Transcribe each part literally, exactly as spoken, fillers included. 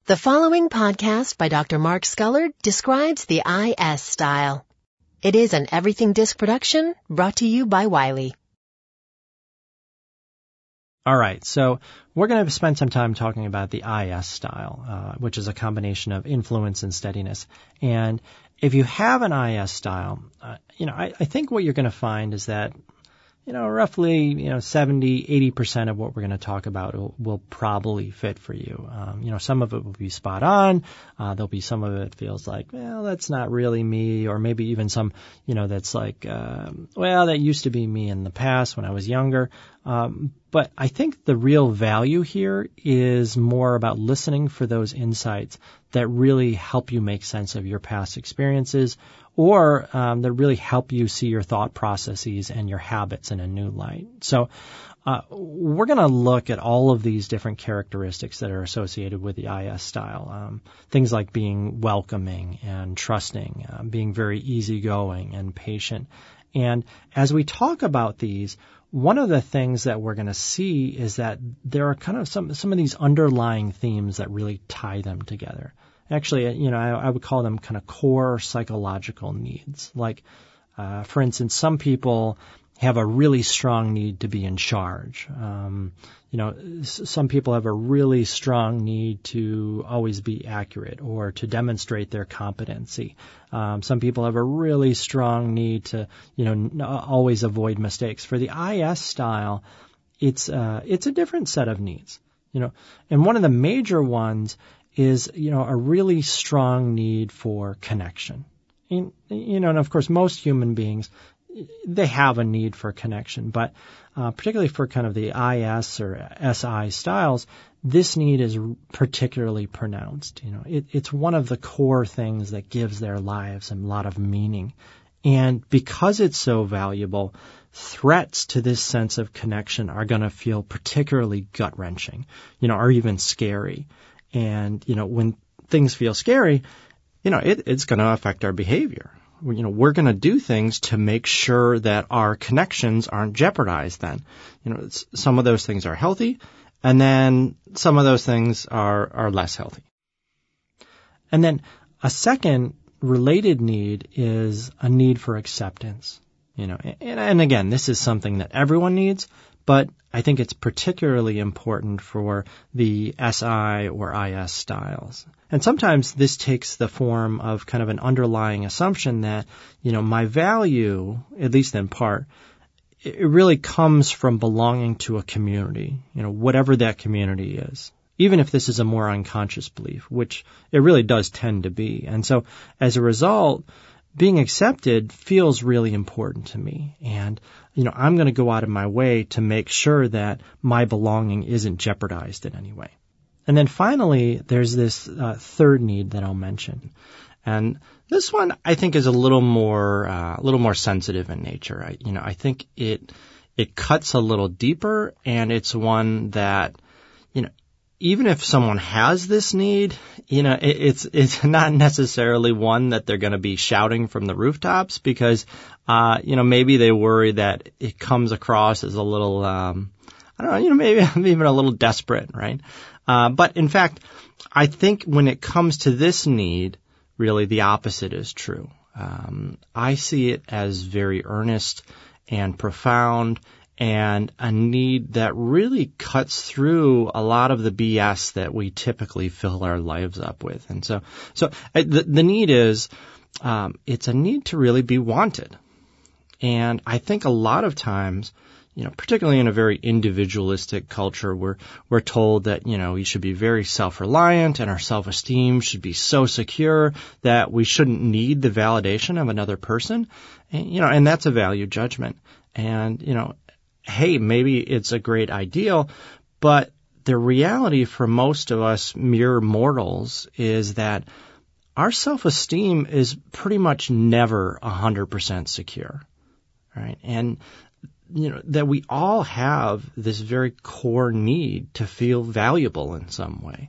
The following podcast by Doctor Mark Scullard describes the I S style. It is an Everything Disc production brought to you by Wiley. All right, so we're going to spend some time talking about the I S style, uh, which is a combination of influence and steadiness. And if you have an I S style, uh, you know, I, I think what you're going to find is that, you know, roughly, you know, seventy, eighty percent of what we're going to talk about will, will probably fit for you. Um, you know, some of it will be spot on. Uh, there'll be some of it feels like, well, that's not really me, or maybe even some, you know, that's like, uh, well, that used to be me in the past when I was younger. Um, but I think the real value here is more about listening for those insights that really help you make sense of your past experiences, or um, that really help you see your thought processes and your habits in a new light. So uh, we're going to look at all of these different characteristics that are associated with the I S style. Um, things like being welcoming and trusting, uh, being very easygoing and patient. And as we talk about these, one of the things that we're going to see is that there are kind of some some of these underlying themes that really tie them together. Actually, you know, I, I would call them kind of core psychological needs. Like, uh, for instance, some people have a really strong need to be in charge. Um, you know, s- some people have a really strong need to always be accurate or to demonstrate their competency. Um, some people have a really strong need to, you know, n- always avoid mistakes. For the I S style, it's uh, it's a different set of needs. You know, and one of the major ones is, you know, a really strong need for connection. And, you know, and of course, most human beings, they have a need for connection, but uh, particularly for kind of the I S or S I styles, this need is particularly pronounced. You know, it, it's one of the core things that gives their lives a lot of meaning. And because it's so valuable, threats to this sense of connection are going to feel particularly gut-wrenching, you know, or even scary. And, you know, when things feel scary, you know, it, it's going to affect our behavior. You know, we're going to do things to make sure that our connections aren't jeopardized then. You know, it's, some of those things are healthy, and then some of those things are, are less healthy. And then a second related need is a need for acceptance. You know, and, and again, this is something that everyone needs, but I think it's particularly important for the S I or I S styles. And sometimes this takes the form of kind of an underlying assumption that, you know, my value, at least in part, it really comes from belonging to a community, you know, whatever that community is. Even if this is a more unconscious belief, which it really does tend to be. And so as a result, being accepted feels really important to me. And, you know, I'm going to go out of my way to make sure that my belonging isn't jeopardized in any way. And then finally, there's this uh, third need that I'll mention. And this one, I think, is a little more, uh, a little more sensitive in nature. I, you know, I think it, it cuts a little deeper, and it's one that, you know, even if someone has this need, you know, it, it's it's not necessarily one that they're going to be shouting from the rooftops because, uh, you know, maybe they worry that it comes across as a little, um, I don't know, you know, maybe even a little desperate, right? Uh, but in fact, I think when it comes to this need, really the opposite is true. Um, I see it as very earnest and profound, and a need that really cuts through a lot of the B S that we typically fill our lives up with. And so, so the, the need is, um, it's a need to really be wanted. And I think a lot of times, you know, particularly in a very individualistic culture, we're, we're told that, you know, we should be very self-reliant and our self-esteem should be so secure that we shouldn't need the validation of another person. And, you know, and that's a value judgment. And, you know, hey, maybe it's a great ideal, but the reality for most of us mere mortals is that our self-esteem is pretty much never one hundred percent secure, right? And, you know, that we all have this very core need to feel valuable in some way.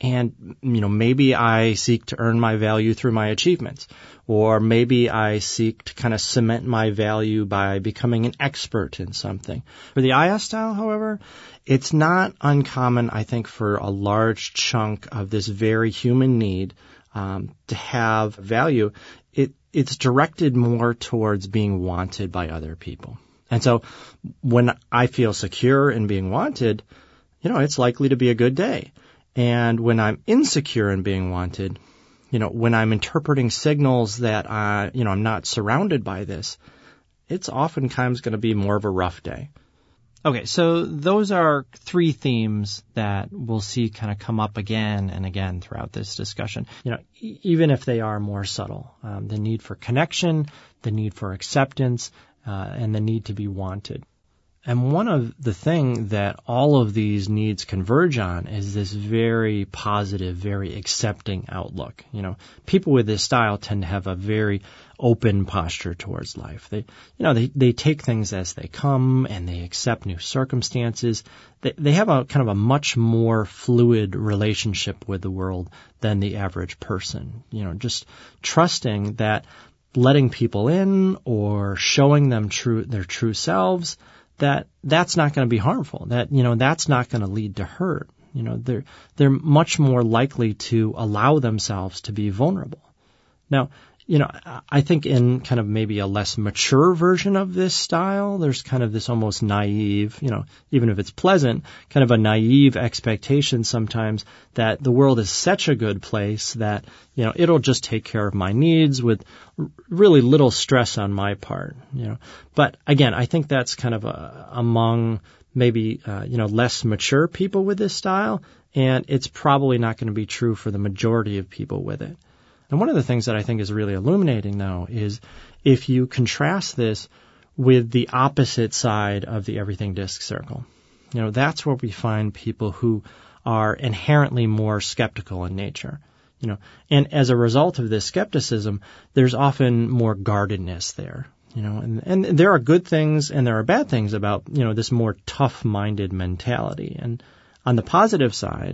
And, you know, maybe I seek to earn my value through my achievements, or maybe I seek to kind of cement my value by becoming an expert in something. For the I S style, however, it's not uncommon, I think, for a large chunk of this very human need um, to have value. It, it's directed more towards being wanted by other people. And so when I feel secure in being wanted, you know, it's likely to be a good day. And when I'm insecure in being wanted, you know, when I'm interpreting signals that, I, you know, I'm not surrounded by this, it's oftentimes going to be more of a rough day. Okay, so those are three themes that we'll see kind of come up again and again throughout this discussion. You know, e- even if they are more subtle, um, the need for connection, the need for acceptance, uh, and the need to be wanted. And one of the things that all of these needs converge on is this very positive, very accepting outlook. You know, people with this style tend to have a very open posture towards life. They, you know, they, they take things as they come and they accept new circumstances. They, they have a kind of a much more fluid relationship with the world than the average person. You know, just trusting that letting people in or showing them true, their true selves, that that's not going to be harmful, that, you know, that's not going to lead to hurt. You know, they're, they're much more likely to allow themselves to be vulnerable. Now, you know, I think in kind of maybe a less mature version of this style, there's kind of this almost naive, you know, even if it's pleasant, kind of a naive expectation sometimes that the world is such a good place that, you know, it'll just take care of my needs with really little stress on my part, you know. But again, I think that's kind of a, among maybe, uh, you know, less mature people with this style, and it's probably not going to be true for the majority of people with it. And one of the things that I think is really illuminating, though, is if you contrast this with the opposite side of the everything disc circle. You know, that's where we find people who are inherently more skeptical in nature. You know, and as a result of this skepticism, there's often more guardedness there. You know, and, and there are good things and there are bad things about, you know, this more tough-minded mentality. And on the positive side,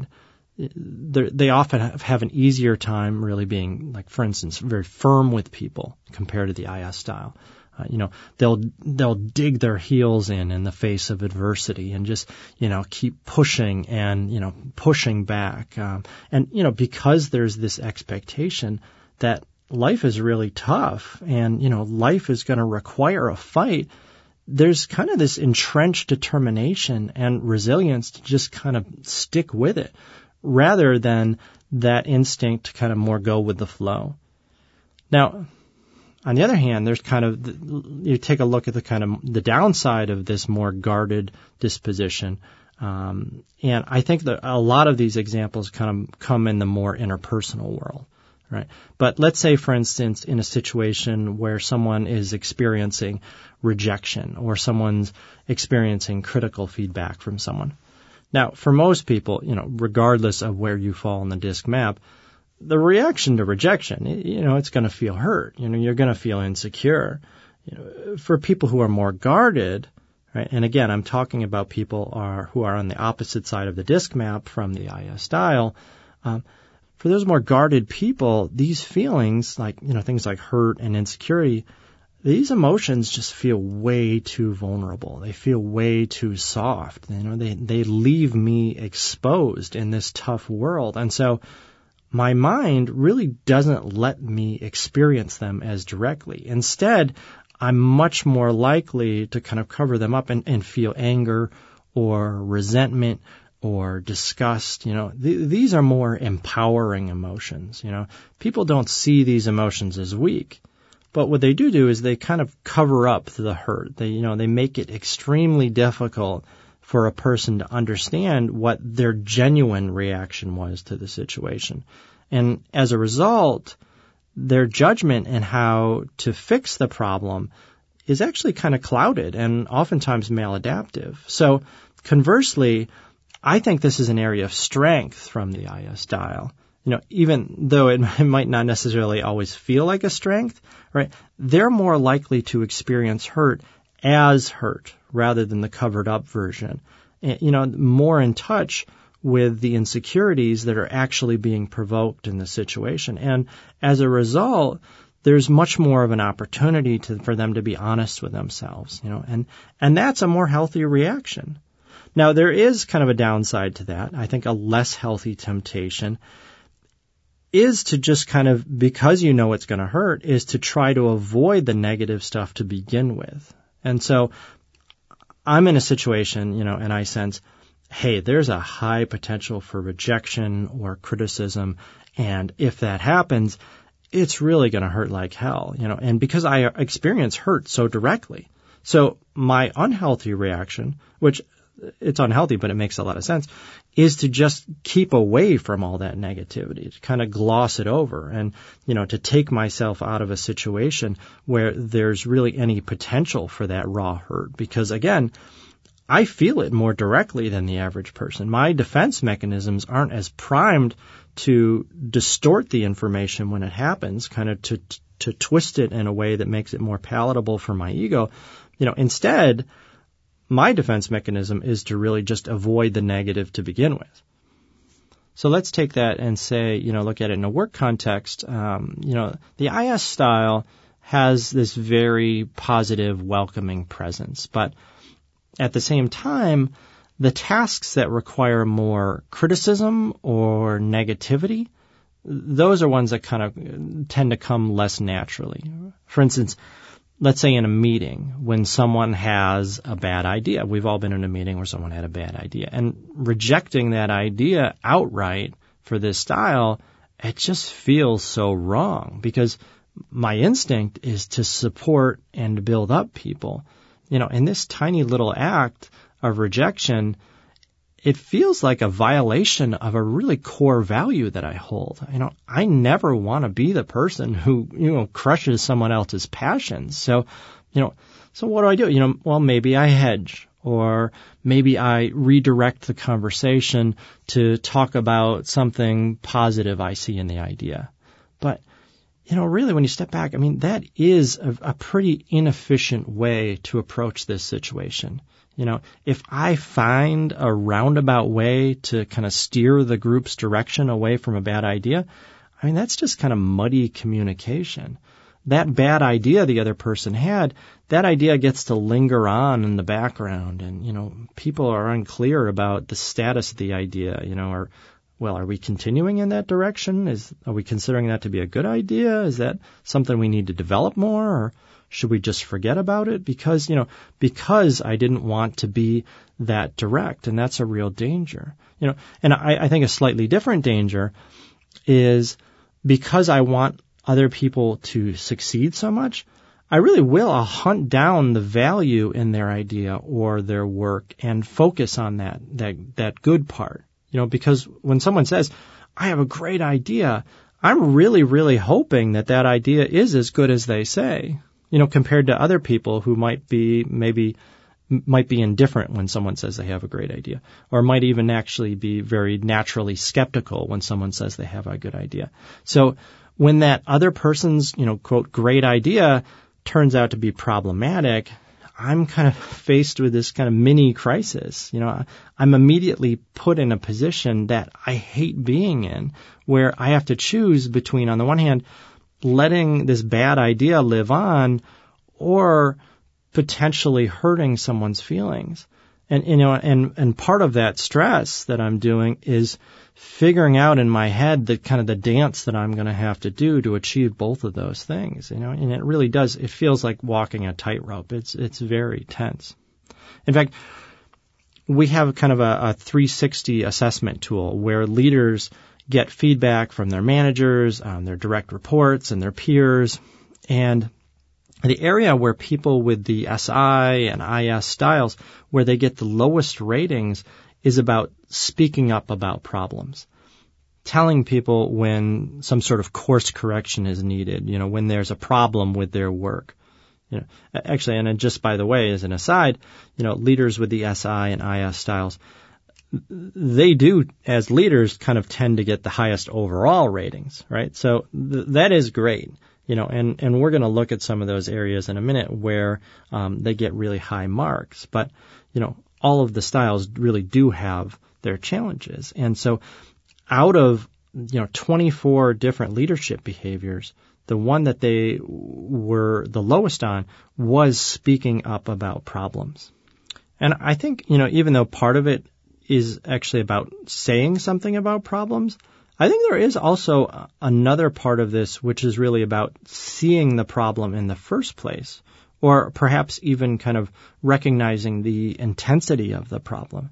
they often have an easier time really being, like, for instance, very firm with people compared to the I S style. Uh, you know, they'll they'll dig their heels in in the face of adversity and just, you know, keep pushing and, you know, pushing back. Um, and, you know, because there's this expectation that life is really tough and, you know, life is going to require a fight, there's kind of this entrenched determination and resilience to just kind of stick with it, rather than that instinct to kind of more go with the flow. Now, on the other hand, there's kind of, the, you take a look at the kind of the downside of this more guarded disposition. Um, and I think that a lot of these examples kind of come in the more interpersonal world, right? But let's say, for instance, in a situation where someone is experiencing rejection or someone's experiencing critical feedback from someone. Now, for most people, you know, regardless of where you fall on the disc map, the reaction to rejection, you know, it's going to feel hurt. You know, you're going to feel insecure. You know, for people who are more guarded, right? And again, I'm talking about people are who are on the opposite side of the disc map from the I S style. Um, for those more guarded people, these feelings, like, you know, things like hurt and insecurity, these emotions just feel way too vulnerable. They feel way too soft. You know, they, they leave me exposed in this tough world. And so my mind really doesn't let me experience them as directly. Instead, I'm much more likely to kind of cover them up and, and feel anger or resentment or disgust. You know, th- these are more empowering emotions. You know, people don't see these emotions as weak. But what they do do is they kind of cover up the hurt. They, you know, they make it extremely difficult for a person to understand what their genuine reaction was to the situation. And as a result, their judgment in how to fix the problem is actually kind of clouded and oftentimes maladaptive. So conversely, I think this is an area of strength from the I S style. You know, even though it might not necessarily always feel like a strength, right? They're more likely to experience hurt as hurt rather than the covered up version. You know, more in touch with the insecurities that are actually being provoked in the situation. And as a result, there's much more of an opportunity to, for them to be honest with themselves, you know, and, and that's a more healthy reaction. Now, there is kind of a downside to that. I think a less healthy temptation is to just kind of, because you know it's going to hurt, is to try to avoid the negative stuff to begin with. And so I'm in a situation, you know, and I sense, hey, there's a high potential for rejection or criticism. And if that happens, it's really going to hurt like hell, you know, and because I experience hurt so directly. So my unhealthy reaction, which it's unhealthy, but it makes a lot of sense, is to just keep away from all that negativity, to kind of gloss it over and, you know, to take myself out of a situation where there's really any potential for that raw hurt. Because again, I feel it more directly than the average person. My defense mechanisms aren't as primed to distort the information when it happens, kind of to, to twist it in a way that makes it more palatable for my ego. You know, instead, my defense mechanism is to really just avoid the negative to begin with. So let's take that and say, you know, look at it in a work context. Um, you know, the I S style has this very positive, welcoming presence. But at the same time, the tasks that require more criticism or negativity, those are ones that kind of tend to come less naturally. For instance, let's say in a meeting when someone has a bad idea. We've all been in a meeting where someone had a bad idea. And rejecting that idea outright for this style, it just feels so wrong because my instinct is to support and build up people. You know, in this tiny little act of rejection, it feels like a violation of a really core value that I hold. You know, I never want to be the person who, you know, crushes someone else's passions. So, you know, so what do I do? You know, well, maybe I hedge, or maybe I redirect the conversation to talk about something positive I see in the idea. But, you know, really, when you step back, I mean, that is a, a pretty inefficient way to approach this situation. You know, if I find a roundabout way to kind of steer the group's direction away from a bad idea, I mean, that's just kind of muddy communication. That bad idea the other person had, that idea gets to linger on in the background. And, you know, people are unclear about the status of the idea, you know, or, well, are we continuing in that direction? Is, are we considering that to be a good idea? Is that something we need to develop more? Or should we just forget about it? Because, you know, because I didn't want to be that direct, and that's a real danger. You know, and I, I think a slightly different danger is because I want other people to succeed so much, I really will I'll hunt down the value in their idea or their work and focus on that, that, that good part. You know, because when someone says, I have a great idea, I'm really, really hoping that that idea is as good as they say. You know, compared to other people who might be maybe might be indifferent when someone says they have a great idea, or might even actually be very naturally skeptical when someone says they have a good idea. So when that other person's, you know, quote, great idea turns out to be problematic, I'm kind of faced with this kind of mini crisis. You know, I'm immediately put in a position that I hate being in, where I have to choose between, on the one hand, letting this bad idea live on, or potentially hurting someone's feelings. And, you know, and, and part of that stress that I'm doing is figuring out in my head the kind of the dance that I'm going to have to do to achieve both of those things, you know, and it really does, it feels like walking a tightrope. It's, it's very tense. In fact, we have kind of a, a three sixty assessment tool where leaders get feedback from their managers, um, their direct reports, and their peers. And the area where people with the S I and I S styles, where they get the lowest ratings, is about speaking up about problems, telling people when some sort of course correction is needed, you know, when there's a problem with their work. You know, actually, and just by the way, as an aside, you know, leaders with the S I and I S styles, they do, as leaders, kind of tend to get the highest overall ratings, right? So th- that is great, you know, and, and we're going to look at some of those areas in a minute where um, they get really high marks. But, you know, all of the styles really do have their challenges. And so out of, you know, twenty-four different leadership behaviors, the one that they were the lowest on was speaking up about problems. And I think, you know, even though part of it is actually about saying something about problems, I think there is also another part of this which is really about seeing the problem in the first place, or perhaps even kind of recognizing the intensity of the problem.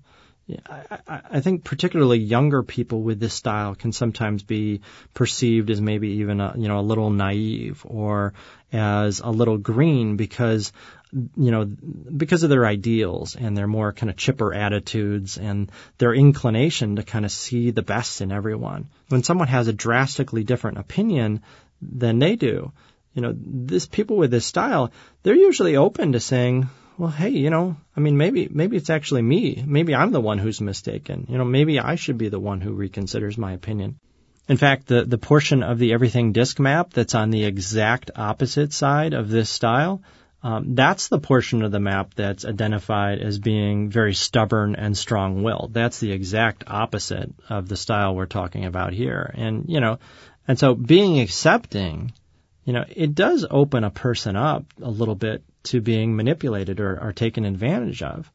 I, I, I think particularly younger people with this style can sometimes be perceived as maybe even a, you know, a little naive or as a little green because, you know, because of their ideals and their more kind of chipper attitudes and their inclination to kind of see the best in everyone. When someone has a drastically different opinion than they do, you know, this people with this style, they're usually open to saying, well, hey, you know, I mean, maybe maybe it's actually me. Maybe I'm the one who's mistaken. You know, maybe I should be the one who reconsiders my opinion. In fact, the, the portion of the Everything Disc map that's on the exact opposite side of this style, um, that's the portion of the map that's identified as being very stubborn and strong-willed. That's the exact opposite of the style we're talking about here. And, you know, and so being accepting, you know, it does open a person up a little bit to being manipulated or, or taken advantage of.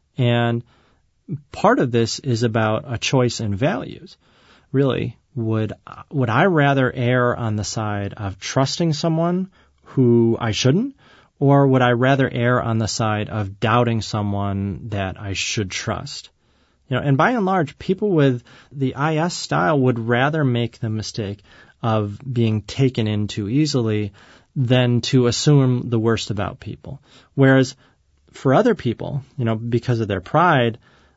And part of this is about a choice in values. Really, would would I rather err on the side of trusting someone who I shouldn't, or would I rather err on the side of doubting someone that I should trust? You know, and by and large, people with the I S style would rather make the mistake of being taken in too easily than to assume the worst about people. Whereas for other people, you know, because of their pride,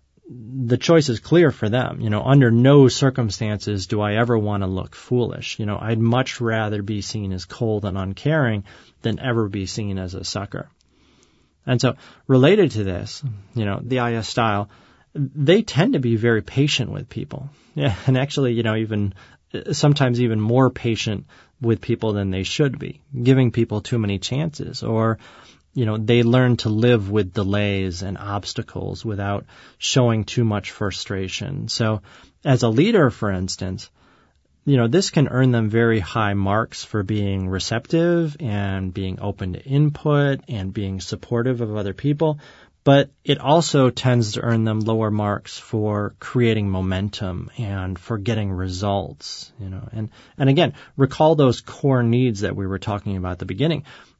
the choice is clear for them. You know, under no circumstances do I ever want to look foolish. You know, I'd much rather be seen as cold and uncaring than ever be seen as a sucker. And so related to this, you know, the I S style, they tend to be very patient with people. Yeah, and actually, you know, even sometimes even more patient with people than they should be, giving people too many chances, or, you know, they learn to live with delays and obstacles without showing too much frustration. So as a leader, for instance, you know, this can earn them very high marks for being receptive and being open to input and being supportive of other people. But it also tends to earn them lower marks for creating momentum and for getting results, you know. And, and again, recall those core needs that we were talking about at the beginning.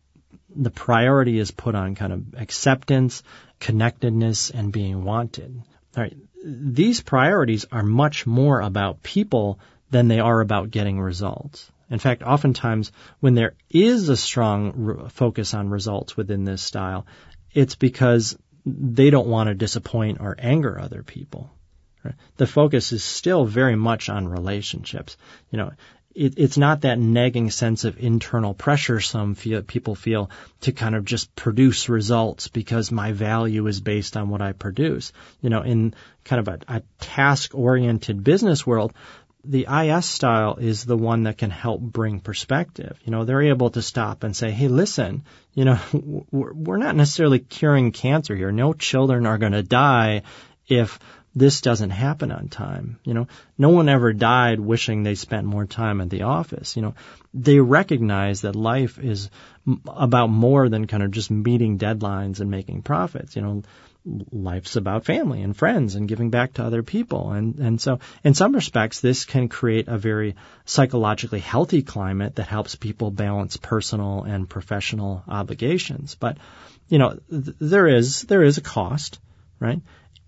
The priority is put on kind of acceptance, connectedness, and being wanted. All right. These priorities are much more about people than they are about getting results. In fact, oftentimes when there is a strong re- focus on results within this style, it's because they don't want to disappoint or anger other people. Right? The focus is still very much on relationships. You know, it, it's not that nagging sense of internal pressure some feel, people feel to kind of just produce results because my value is based on what I produce. You know, in kind of a, a task-oriented business world, the I S style is the one that can help bring perspective. You know, they're able to stop and say, hey, listen, you know, we're not necessarily curing cancer here. No children are going to die if this doesn't happen on time. You know, no one ever died wishing they spent more time at the office. You know, they recognize that life is about more than kind of just meeting deadlines and making profits. You know, life's about family and friends and giving back to other people. And, and so in some respects, this can create a very psychologically healthy climate that helps people balance personal and professional obligations. But, you know, th- there is, there is a cost, right?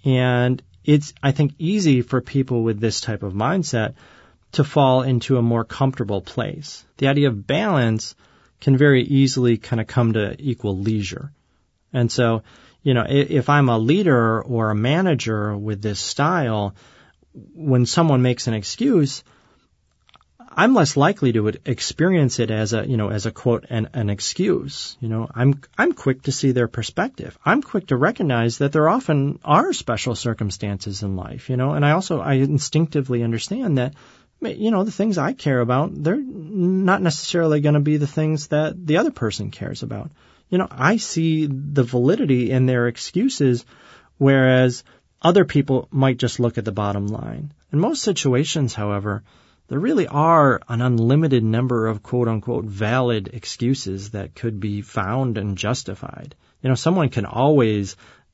And it's, I think, easy for people with this type of mindset to fall into a more comfortable place. The idea of balance can very easily kind of come to equal leisure. And so, you know, if I'm a leader or a manager with this style, when someone makes an excuse, I'm less likely to experience it as a, you know, as a quote, an, an excuse. You know, I'm, I'm quick to see their perspective. I'm quick to recognize that there often are special circumstances in life, you know, and I also, I instinctively understand that, you know, the things I care about, they're not necessarily going to be the things that the other person cares about. You know, I see the validity in their excuses, whereas Other people might just look at the bottom line. In most situations, however, there really are an unlimited number of quote-unquote valid excuses that could be found and justified. You know, someone can always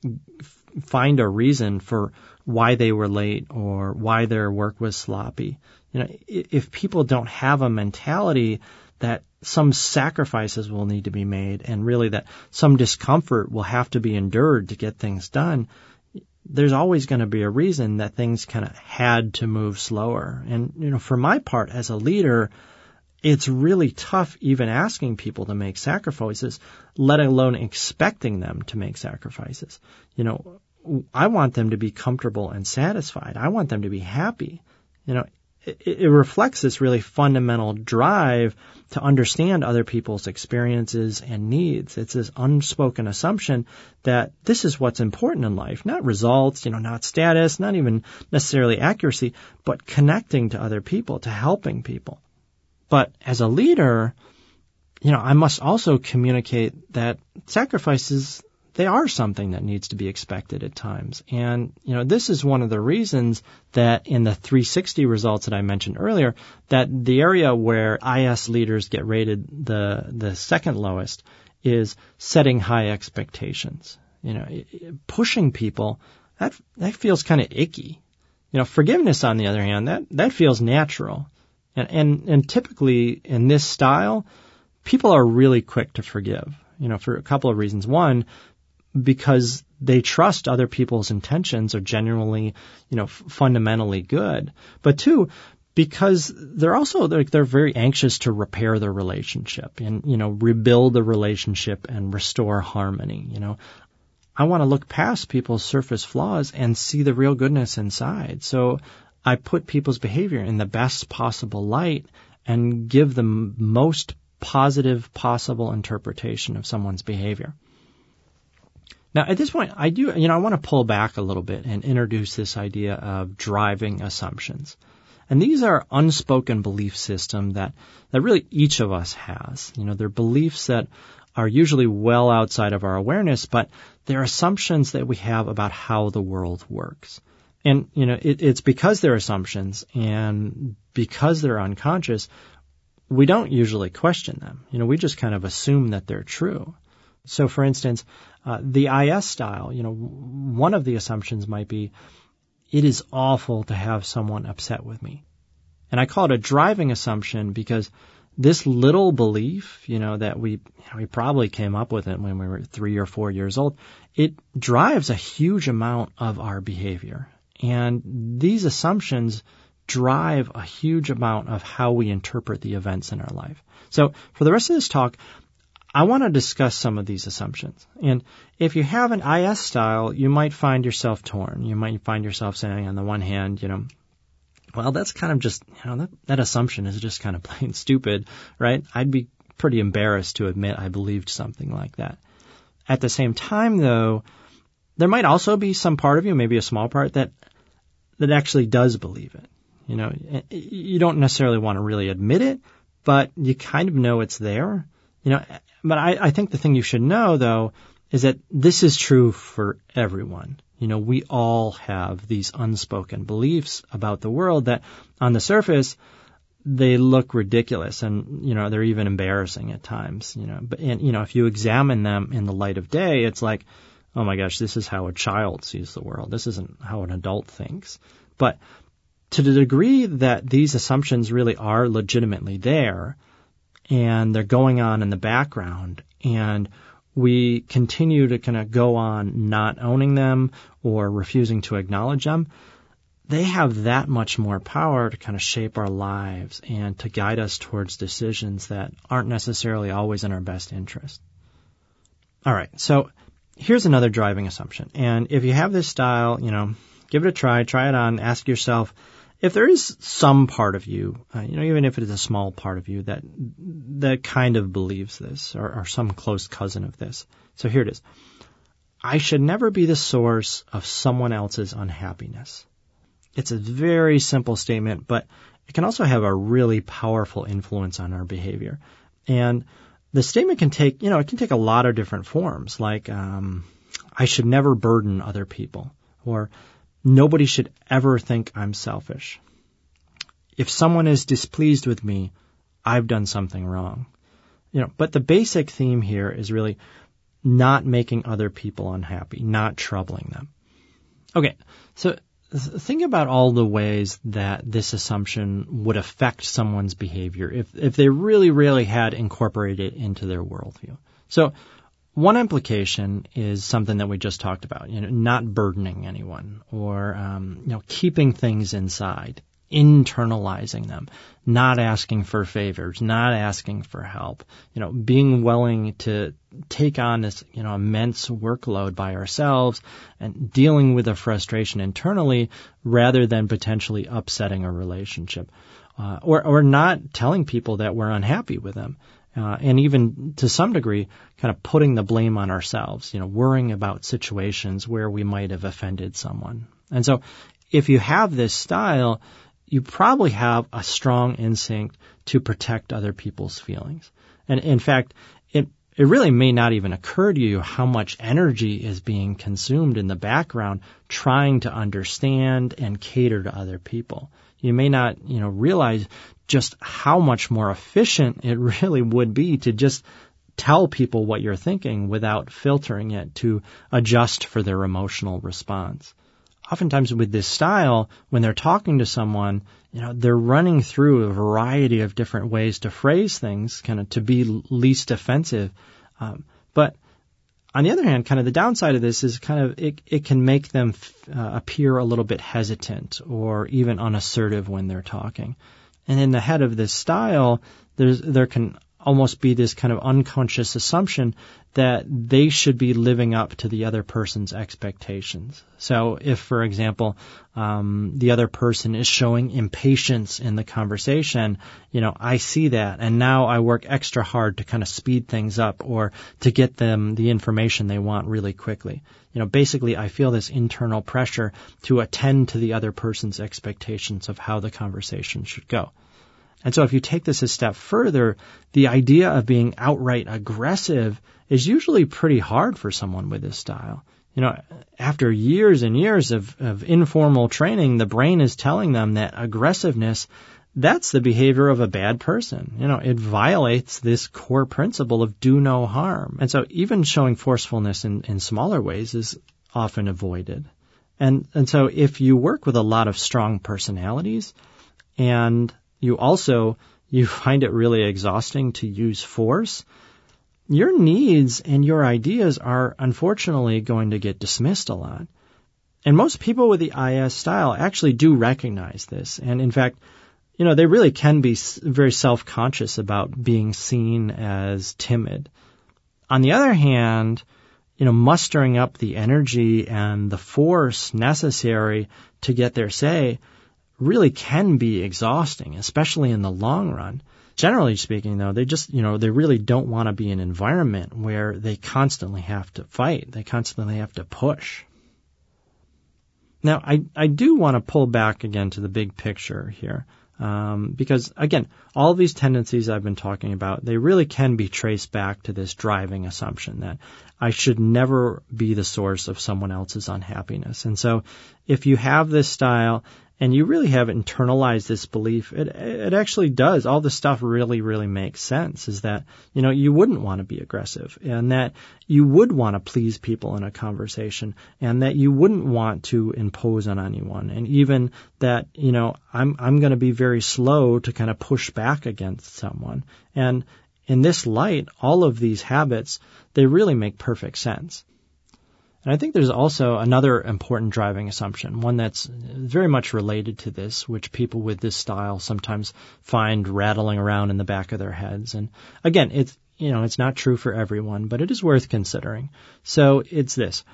find a reason for why they were late or why their work was sloppy. You know, if people don't have a mentality that some sacrifices will need to be made and really that some discomfort will have to be endured to get things done, there's always going to be a reason that things kind of had to move slower. And, you know, for my part as a leader, it's really tough even asking people to make sacrifices, let alone expecting them to make sacrifices. You know, I want them to be comfortable and satisfied. I want them to be happy. You know, it, it reflects this really fundamental drive to understand other people's experiences and needs. It's this unspoken assumption that this is what's important in life, not results, you know, not status, not even necessarily accuracy, but connecting to other people, to helping people. But as a leader, you know, I must also communicate that sacrifices, they are something that needs to be expected at times. And, you know, this is one of the reasons that in the three sixty results that I mentioned earlier, that the area where I S leaders get rated the the second lowest is setting high expectations. You know, pushing people, that that feels kind of icky. You know, forgiveness, on the other hand, that, that feels natural. And, and and typically in this style, people are really quick to forgive, you know, for a couple of reasons. One, because they trust other people's intentions are genuinely, you know, f- fundamentally good. But two, because they're also, they're, they're very anxious to repair the relationship and, you know, rebuild the relationship and restore harmony. You know, I want to look past people's surface flaws and see the real goodness inside. So I put people's behavior in the best possible light and give the most positive possible interpretation of someone's behavior. Now, at this point, I do, you know, I want to pull back a little bit and introduce this idea of driving assumptions. And these are unspoken belief systems that, that really each of us has. You know, they're beliefs that are usually well outside of our awareness, but they're assumptions that we have about how the world works. And, you know, it, it's because they're assumptions and because they're unconscious, we don't usually question them. You know, we just kind of assume that they're true. So, for instance, uh, the I S style, you know, one of the assumptions might be, it is awful to have someone upset with me. And I call it a driving assumption because this little belief, you know, that we, you know, we probably came up with it when we were three or four years old, it drives a huge amount of our behavior. And these assumptions drive a huge amount of how we interpret the events in our life. So for the rest of this talk, I want to discuss some of these assumptions. And if you have an I S style, you might find yourself torn. You might find yourself saying, on the one hand, you know, well, that's kind of just, you know, that, that assumption is just kind of plain stupid, right? I'd be pretty embarrassed to admit I believed something like that. At the same time, though, there might also be some part of you, maybe a small part, that that actually does believe it. You know, you don't necessarily want to really admit it, but you kind of know it's there. You know, but I, I think the thing you should know, though, is that this is true for everyone. You know, we all have these unspoken beliefs about the world that on the surface, they look ridiculous and, you know, they're even embarrassing at times, you know, but, and, you know, if you examine them in the light of day, it's like, oh my gosh, this is how a child sees the world. This isn't how an adult thinks. But to the degree that these assumptions really are legitimately there and they're going on in the background and we continue to kind of go on not owning them or refusing to acknowledge them, they have that much more power to kind of shape our lives and to guide us towards decisions that aren't necessarily always in our best interest. All right, so here's another driving assumption. And if you have this style, you know, give it a try, try it on, ask yourself, if there is some part of you, uh, you know, even if it is a small part of you that that kind of believes this or, or some close cousin of this. So here it is. I should never be the source of someone else's unhappiness. It's a very simple statement, but it can also have a really powerful influence on our behavior. And the statement can take, you know, it can take a lot of different forms, like um, I should never burden other people, or Nobody should ever think I'm selfish. If someone is displeased with me, I've done something wrong. You know, but the basic theme here is really not making other people unhappy, not troubling them. Okay, so think about all the ways that this assumption would affect someone's behavior if, if they really, really had incorporated it into their worldview. So one implication is something that we just talked about, you know, not burdening anyone or, um, you know, keeping things inside, internalizing them, not asking for favors, not asking for help, you know, being willing to take on this, you know, immense workload by ourselves and dealing with the frustration internally rather than potentially upsetting a relationship, uh, or, or not telling people that we're unhappy with them. Uh, and even to some degree, kind of putting the blame on ourselves, you know, worrying about situations where we might have offended someone. And so if you have this style, you probably have a strong instinct to protect other people's feelings. And in fact, it it really may not even occur to you how much energy is being consumed in the background trying to understand and cater to other people. You may not, you know, realize just how much more efficient it really would be to just tell people what you're thinking without filtering it to adjust for their emotional response. Oftentimes with this style, when they're talking to someone, you know, they're running through a variety of different ways to phrase things, kind of to be least offensive. Um, but on the other hand, kind of the downside of this is kind of it, it can make them uh, appear a little bit hesitant or even unassertive when they're talking. And in the head of this style, there's, there can almost be this kind of unconscious assumption that they should be living up to the other person's expectations. So if, for example, um, the other person is showing impatience in the conversation, you know, I see that, and now I work extra hard to kind of speed things up or to get them the information they want really quickly. You know, basically, I feel this internal pressure to attend to the other person's expectations of how the conversation should go. And so if you take this a step further, the idea of being outright aggressive is usually pretty hard for someone with this style. You know, after years and years of, of informal training, the brain is telling them that aggressiveness, that's the behavior of a bad person. You know, it violates this core principle of do no harm. And so even showing forcefulness in, in smaller ways is often avoided. And, and so if you work with a lot of strong personalities and you also, you find it really exhausting to use force, your needs and your ideas are unfortunately going to get dismissed a lot. And most people with the I S style actually do recognize this. And in fact, you know, they really can be very self-conscious about being seen as timid. On the other hand, you know, mustering up the energy and the force necessary to get their say really can be exhausting, especially in the long run. Generally speaking, though, they just, you know, they really don't want to be in an environment where they constantly have to fight. They constantly have to push. Now, I, I do want to pull back again to the big picture here. Um, because, again, all of these tendencies I've been talking about, they really can be traced back to this driving assumption that I should never be the source of someone else's unhappiness. And so if you have this style and you really have internalized this belief, it it actually does. All this stuff really, really makes sense, is that, you know, you wouldn't want to be aggressive and that you would want to please people in a conversation and that you wouldn't want to impose on anyone. And even that, you know, I'm, I'm going to be very slow to kind of push back against someone. And in this light, all of these habits, they really make perfect sense. And I think there's also another important driving assumption, one that's very much related to this, which people with this style sometimes find rattling around in the back of their heads. And again, it's, you know, it's not true for everyone, but it is worth considering. So it's this: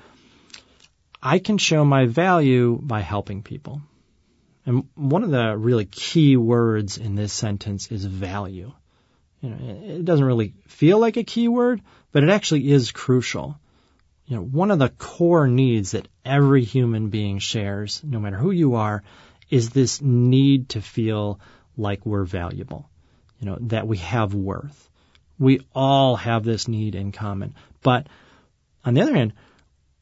I can show my value by helping people. And one of the really key words in this sentence is value. You know, it doesn't really feel like a key word, but it actually is crucial. You know, one of the core needs that every human being shares, no matter who you are, is this need to feel like we're valuable, you know, that we have worth. We all have this need in common. But on the other hand,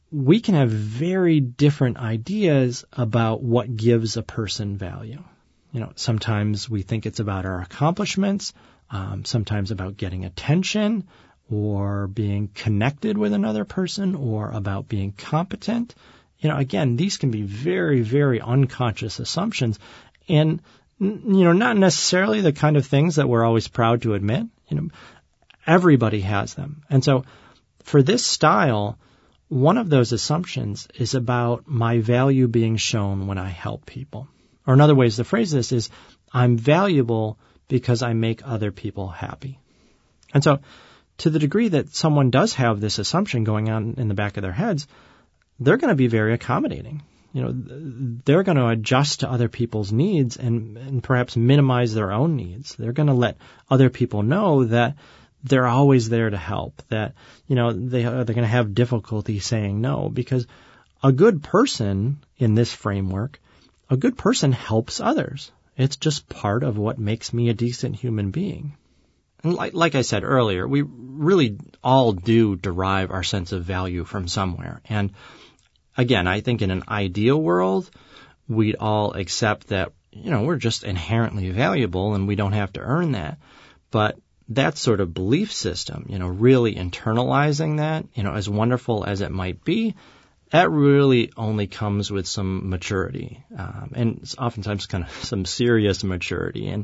we can have very different ideas about what gives a person value. You know, sometimes we think it's about our accomplishments, um, sometimes about getting attention or being connected with another person or about being competent. You know, again, these can be very, very unconscious assumptions and, you know, not necessarily the kind of things that we're always proud to admit. You know, everybody has them. And so for this style, one of those assumptions is about my value being shown when I help people. Or another way to phrase this is, I'm valuable because I make other people happy. And so, to the degree that someone does have this assumption going on in the back of their heads, they're going to be very accommodating. You know, they're going to adjust to other people's needs and, and perhaps minimize their own needs. They're going to let other people know that they're always there to help, that, you know, they, they're going to have difficulty saying no, because a good person in this framework, a good person helps others. It's just part of what makes me a decent human being. And like, like I said earlier, we really all do derive our sense of value from somewhere. And again, I think in an ideal world, we'd all accept that, you know, we're just inherently valuable and we don't have to earn that. But that sort of belief system, you know, really internalizing that, you know, as wonderful as it might be, that really only comes with some maturity, um, and it's oftentimes kind of some serious maturity. And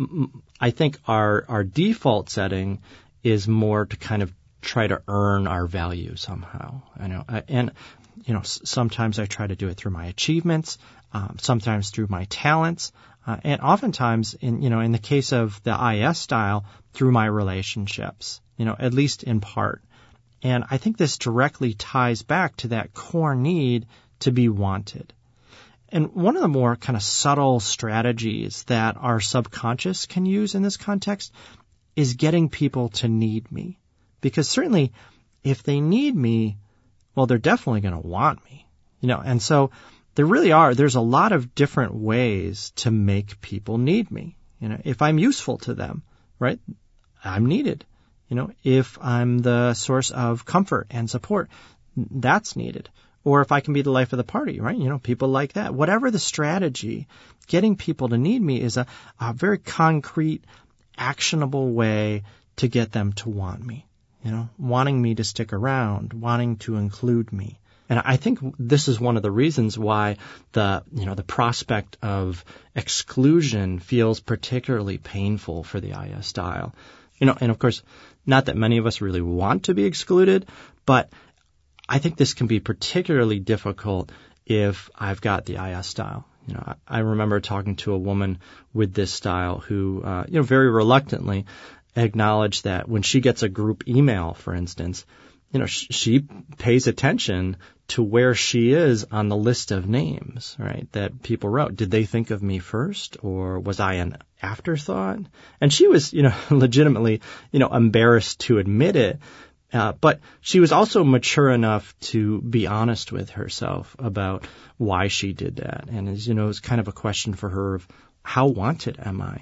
I think our our default setting is more to kind of try to earn our value somehow. I know, and you know, sometimes I try to do it through my achievements, um, sometimes through my talents, uh, and oftentimes, in you know, in the case of the I S style, through my relationships. You know, at least in part. And I think this directly ties back to that core need to be wanted. And one of the more kind of subtle strategies that our subconscious can use in this context is getting people to need me. Because certainly if they need me, well, they're definitely going to want me. You know, and so there really are, there's a lot of different ways to make people need me. You know, if I'm useful to them, right, I'm needed. You know, if I'm the source of comfort and support, that's needed. Or if I can be the life of the party, right? You know, people like that. Whatever the strategy, getting people to need me is a, a very concrete, actionable way to get them to want me. You know, wanting me to stick around, wanting to include me. And I think this is one of the reasons why the, you know, the prospect of exclusion feels particularly painful for the I S style. You know, and of course, not that many of us really want to be excluded, but I think this can be particularly difficult if I've got the I S style. You know, I remember talking to a woman with this style who, uh, you know, very reluctantly acknowledged that when she gets a group email, for instance, you know, sh- she pays attention to where she is on the list of names, right, that people wrote. Did they think of me first, or was I an afterthought? And she was, you know, legitimately, you know, embarrassed to admit it. Uh, but she was also mature enough to be honest with herself about why she did that. And, as you know, it's kind of a question for her of how wanted am I?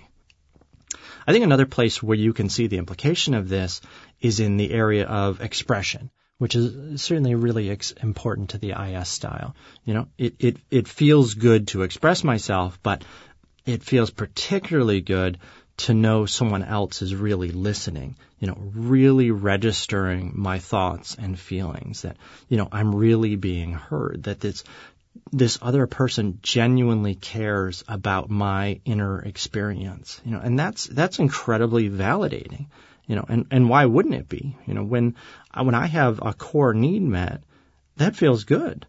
I think another place where you can see the implication of this is in the area of expression, which is certainly really ex- important to the I S style. You know, it, it, it feels good to express myself, but it feels particularly good to know someone else is really listening, you know, really registering my thoughts and feelings, that, you know, I'm really being heard, that this this other person genuinely cares about my inner experience, you know, and that's that's incredibly validating, you know, and, and why wouldn't it be? You know, when when I have a core need met, that feels good.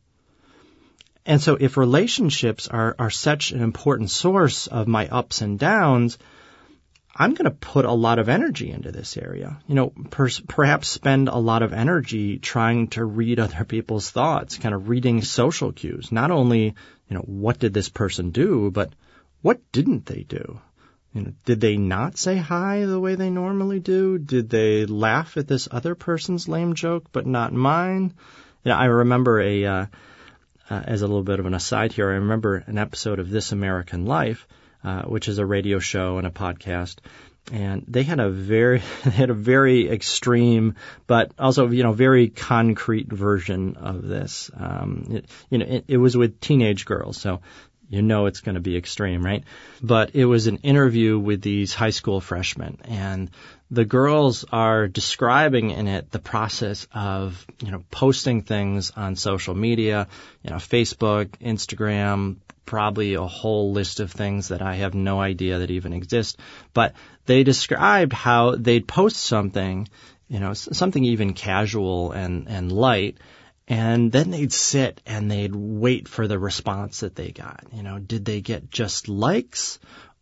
And so if relationships are, are such an important source of my ups and downs, I'm going to put a lot of energy into this area, you know, per, perhaps spend a lot of energy trying to read other people's thoughts, kind of reading social cues. Not only, you know, what did this person do, but what didn't they do? You know, did they not say hi the way they normally do? Did they laugh at this other person's lame joke, but not mine? You know, I remember a, uh, uh, as a little bit of an aside here, I remember an episode of This American Life, Uh, which is a radio show and a podcast And they had a very, they had a very extreme, but also, you know, very concrete version of this. Um, it, you know, it, it was with teenage girls, so you know it's going to be extreme, right? But it was an interview with these high school freshmen, and the girls are describing in it the process of, you know, posting things on social media, you know, Facebook, Instagram, probably a whole list of things that I have no idea that even exist. But they described how they'd post something, you know, something even casual and, and light, and then they'd sit and they'd wait for the response that they got. You know, did they get just likes,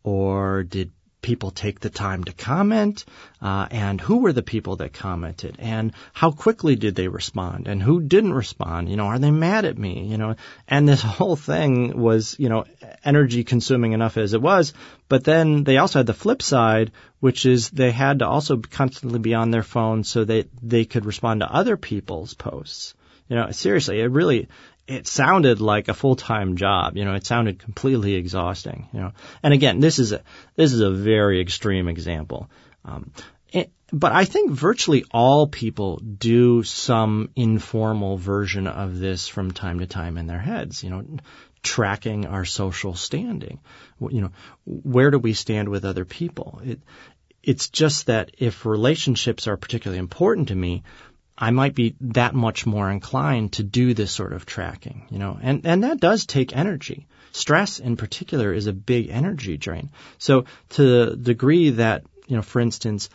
or did people take the time to comment, uh, and who were the people that commented, and how quickly did they respond, and who didn't respond? You know, are they mad at me? You know, and this whole thing was, you know, energy consuming enough as it was, but then they also had the flip side, which is they had to also constantly be on their phone so that they could respond to other people's posts. You know, seriously, it really, it sounded like a full-time job. You know, it sounded completely exhausting, you know. And again, this is a, this is a very extreme example. Um, it, but I think virtually all people do some informal version of this from time to time in their heads, you know, tracking our social standing. You know, where do we stand with other people? It, it's just that if relationships are particularly important to me, I might be that much more inclined to do this sort of tracking, you know, and, and that does take energy. Stress in particular is a big energy drain. So to the degree that, you know, for instance,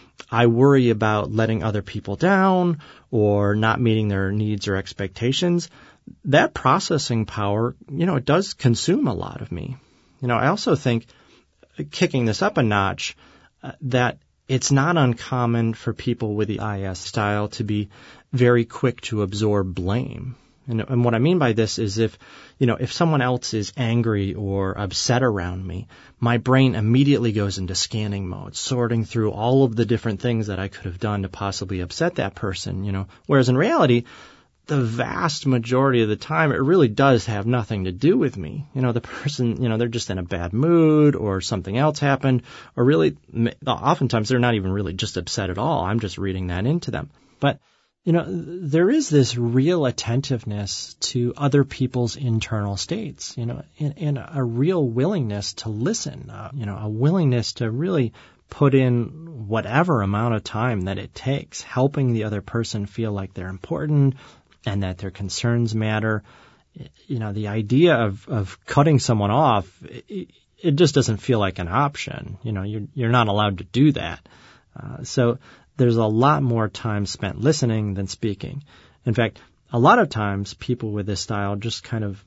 I worry about letting other people down or not meeting their needs or expectations, that processing power, you know, it does consume a lot of me. You know, I also think, kicking this up a notch, uh, that it's not uncommon for people with the I S style to be very quick to absorb blame. And, and what I mean by this is if, you know, if someone else is angry or upset around me, my brain immediately goes into scanning mode, sorting through all of the different things that I could have done to possibly upset that person, you know. Whereas in reality, the vast majority of the time, it really does have nothing to do with me. You know, the person, you know, they're just in a bad mood or something else happened, or really, oftentimes they're not even really just upset at all. I'm just reading that into them. But, you know, there is this real attentiveness to other people's internal states, you know, and, and a real willingness to listen, uh, you know, a willingness to really put in whatever amount of time that it takes, helping the other person feel like they're important, and that their concerns matter. You know, the idea of, of cutting someone off, it, it just doesn't feel like an option. You know, you're, you're not allowed to do that. Uh, so there's a lot more time spent listening than speaking. In fact, a lot of times people with this style just kind of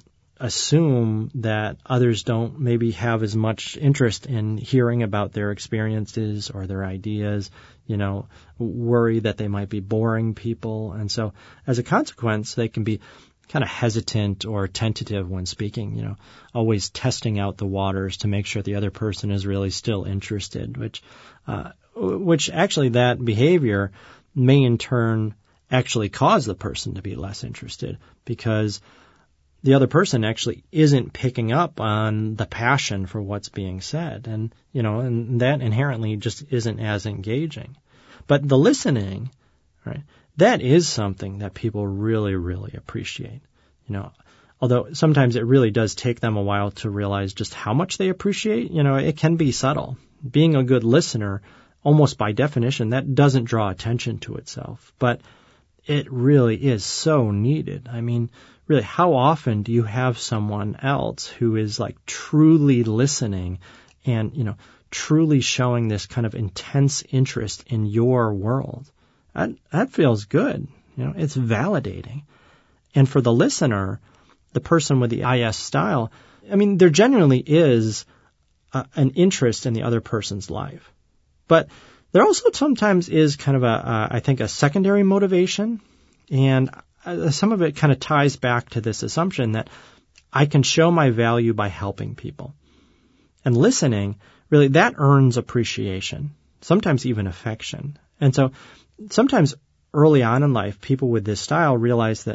assume that others don't maybe have as much interest in hearing about their experiences or their ideas, you know, worry that they might be boring people. And so as a consequence, they can be kind of hesitant or tentative when speaking, you know, always testing out the waters to make sure the other person is really still interested, which, uh, which actually that behavior may in turn actually cause the person to be less interested, because the other person actually isn't picking up on the passion for what's being said. And, you know, and that inherently just isn't as engaging. But the listening, right, that is something that people really, really appreciate. You know, although sometimes it really does take them a while to realize just how much they appreciate, you know, it can be subtle. Being a good listener, almost by definition, that doesn't draw attention to itself. But it really is so needed. I mean, really, how often do you have someone else who is like truly listening and, you know, truly showing this kind of intense interest in your world? That, that feels good. You know, it's validating. And for the listener, the person with the I S style, I mean, there genuinely is a, an interest in the other person's life. But there also sometimes is kind of a, a I think, a secondary motivation. And uh, some of it kind of ties back to this assumption that I can show my value by helping people. And listening, really, that earns appreciation, sometimes even affection. And so sometimes early on in life, people with this style realize that,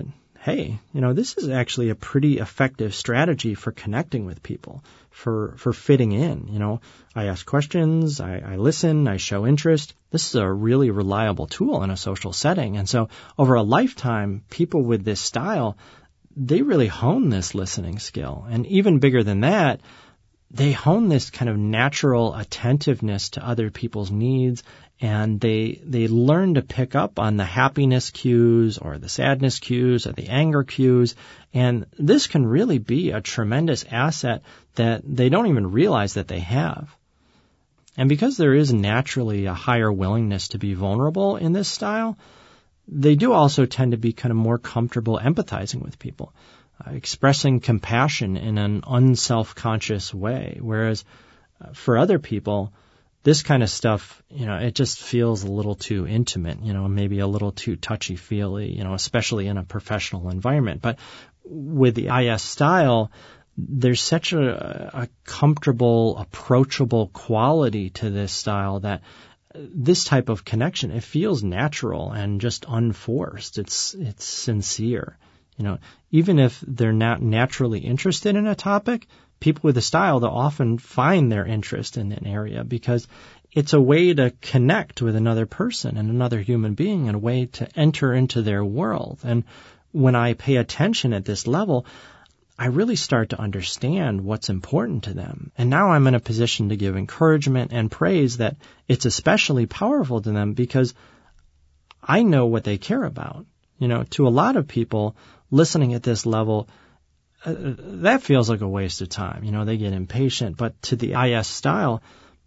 hey, you know, this is actually a pretty effective strategy for connecting with people, for, for fitting in. You know, I ask questions, I, I listen, I show interest. This is a really reliable tool in a social setting. And so over a lifetime, people with this style, they really hone this listening skill. And even bigger than that, they hone this kind of natural attentiveness to other people's needs, and they they learn to pick up on the happiness cues or the sadness cues or the anger cues. And this can really be a tremendous asset that they don't even realize that they have. And because there is naturally a higher willingness to be vulnerable in this style, they do also tend to be kind of more comfortable empathizing with people, uh, expressing compassion in an unself-conscious way. Whereas uh, for other people, this kind of stuff, you know, it just feels a little too intimate, you know, maybe a little too touchy-feely, you know, especially in a professional environment. But with the I S style, there's such a, a comfortable, approachable quality to this style that this type of connection, it feels natural and just unforced. It's it's sincere. You know, even if they're not naturally interested in a topic, people with a style, they'll often find their interest in an area because it's a way to connect with another person and another human being and a way to enter into their world. And when I pay attention at this level, I really start to understand what's important to them. And now I'm in a position to give encouragement and praise that it's especially powerful to them because I know what they care about. You know, to a lot of people, listening at this level, uh, that feels like a waste of time. You know, they get impatient. But to the I S style,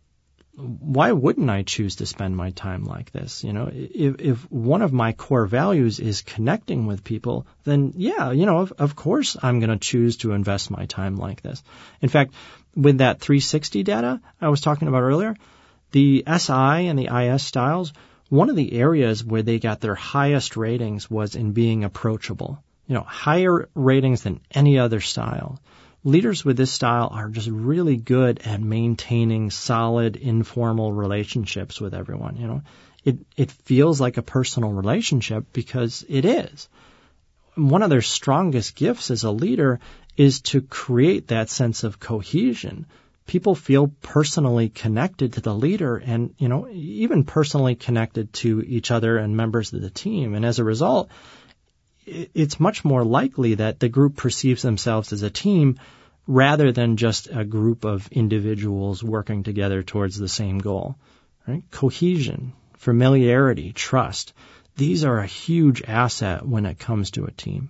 why wouldn't I choose to spend my time like this? You know, if, if one of my core values is connecting with people, then yeah, you know, of, of course I'm going to choose to invest my time like this. In fact, with that three sixty data I was talking about earlier, the S I and the I S styles, one of the areas where they got their highest ratings was in being approachable. You know, higher ratings than any other style. Leaders with this style are just really good at maintaining solid, informal relationships with everyone. You know, it, it feels like a personal relationship because it is. One of their strongest gifts as a leader is to create that sense of cohesion. People feel personally connected to the leader and, you know, even personally connected to each other and members of the team. And as a result, it's much more likely that the group perceives themselves as a team rather than just a group of individuals working together towards the same goal. Right? Cohesion, familiarity, trust, these are a huge asset when it comes to a team.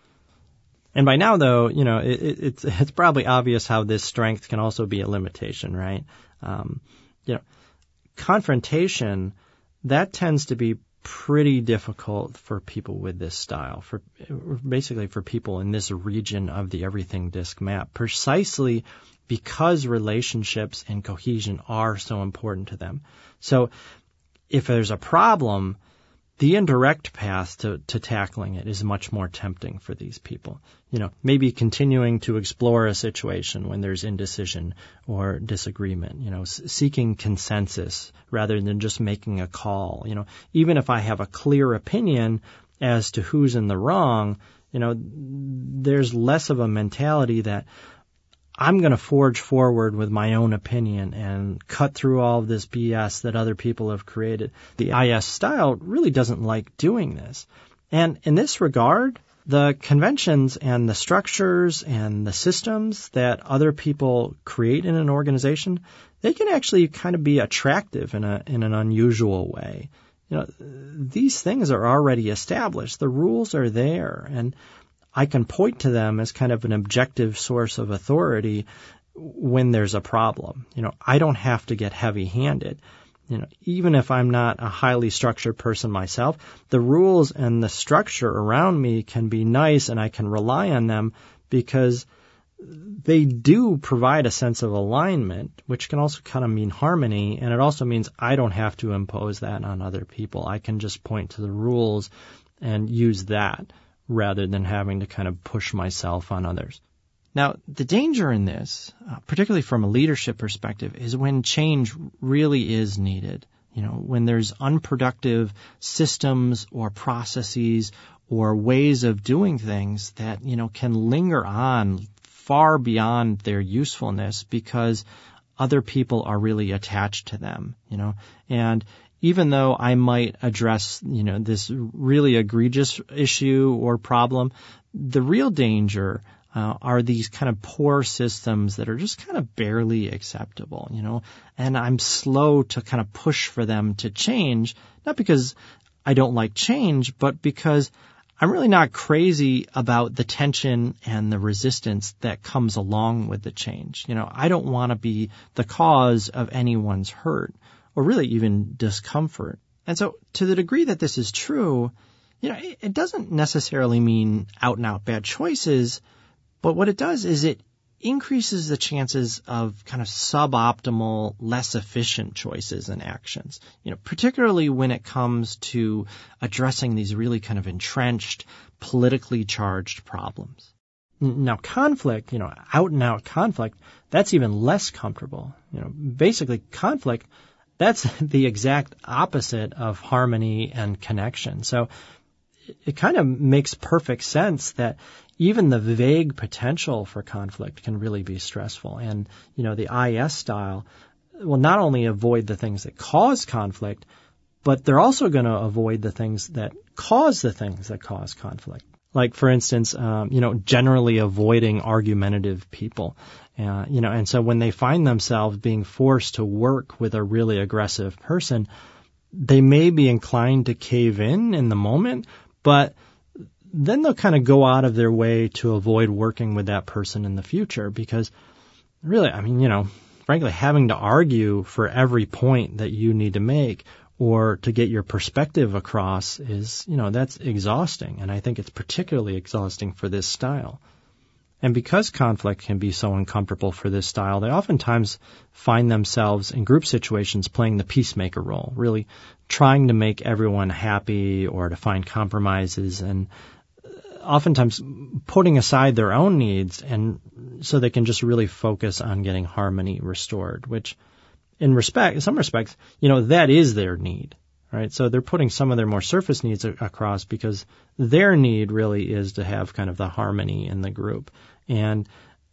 And by now, though, you know, it, it, it's it's probably obvious how this strength can also be a limitation, right? Um, you know, confrontation, that tends to be pretty difficult for people with this style, for basically for people in this region of the everything disc map, precisely because relationships and cohesion are so important to them. So if there's a problem, the indirect path to, to tackling it is much more tempting for these people. You know, maybe continuing to explore a situation when there's indecision or disagreement, you know, s- seeking consensus rather than just making a call. You know, even if I have a clear opinion as to who's in the wrong, you know, there's less of a mentality that I'm going to forge forward with my own opinion and cut through all of this B S that other people have created. The I S style really doesn't like doing this. And in this regard, the conventions and the structures and the systems that other people create in an organization, they can actually kind of be attractive in a in an unusual way. You know, these things are already established. The rules are there, and I can point to them as kind of an objective source of authority when there's a problem. You know, I don't have to get heavy-handed. You know, even if I'm not a highly structured person myself, the rules and the structure around me can be nice and I can rely on them because they do provide a sense of alignment, which can also kind of mean harmony. And it also means I don't have to impose that on other people. I can just point to the rules and use that, rather than having to kind of push myself on others. Now, the danger in this, uh, particularly from a leadership perspective, is when change really is needed. You know, when there's unproductive systems or processes or ways of doing things that, you know, can linger on far beyond their usefulness because other people are really attached to them, you know. And even though I might address, you know, this really egregious issue or problem, the real danger uh, are these kind of poor systems that are just kind of barely acceptable, you know. And I'm slow to kind of push for them to change, not because I don't like change, but because I'm really not crazy about the tension and the resistance that comes along with the change. You know, I don't want to be the cause of anyone's hurt or really even discomfort. And so to the degree that this is true, you know, it, it doesn't necessarily mean out and out bad choices, but what it does is it increases the chances of kind of suboptimal, less efficient choices and actions, you know, particularly when it comes to addressing these really kind of entrenched, politically charged problems. Now, conflict, you know, out and out conflict, that's even less comfortable. You know, basically conflict, that's the exact opposite of harmony and connection. So it kind of makes perfect sense that even the vague potential for conflict can really be stressful. And, you know, the I S style will not only avoid the things that cause conflict, but they're also going to avoid the things that cause the things that cause conflict. Like, for instance, um, you know, generally avoiding argumentative people. Uh, you know, and so when they find themselves being forced to work with a really aggressive person, they may be inclined to cave in in the moment, but then they'll kind of go out of their way to avoid working with that person in the future because really, I mean, you know, frankly, having to argue for every point that you need to make or to get your perspective across is, you know, that's exhausting. And I think it's particularly exhausting for this style. And because conflict can be so uncomfortable for this style, they oftentimes find themselves in group situations playing the peacemaker role, really trying to make everyone happy or to find compromises and oftentimes putting aside their own needs and so they can just really focus on getting harmony restored, which in respect, in some respects, you know, that is their need, right? So they're putting some of their more surface needs a- across because their need really is to have kind of the harmony in the group. And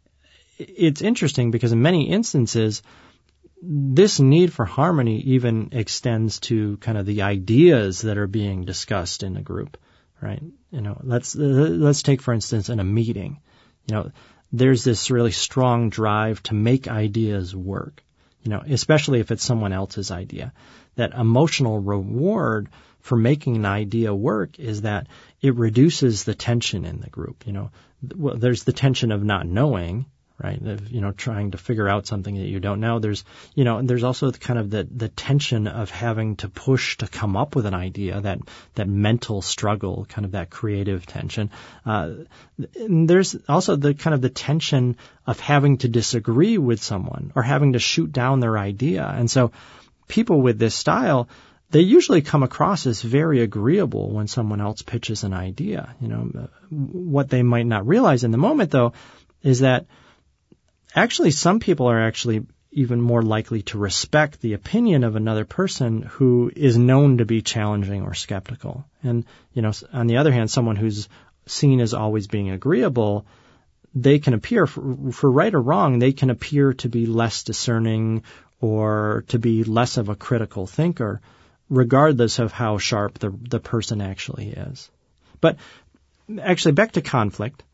it's interesting because in many instances, this need for harmony even extends to kind of the ideas that are being discussed in a group. Right. You know, let's, uh, let's take, for instance, in a meeting, you know, there's this really strong drive to make ideas work, you know, especially if it's someone else's idea. That emotional reward for making an idea work is that it reduces the tension in the group. You know, well, there's the tension of not knowing, right? Of, you know, trying to figure out something that you don't know. There's, you know, there's also kind of the, the tension of having to push to come up with an idea, that, that mental struggle, kind of that creative tension. Uh, and there's also the kind of the tension of having to disagree with someone or having to shoot down their idea. And so people with this style, they usually come across as very agreeable when someone else pitches an idea. You know, what they might not realize in the moment, though, is that actually, some people are actually even more likely to respect the opinion of another person who is known to be challenging or skeptical. And, you know, on the other hand, someone who's seen as always being agreeable, they can appear, for, for right or wrong, they can appear to be less discerning or to be less of a critical thinker, regardless of how sharp the, the person actually is. But actually, back to conflict.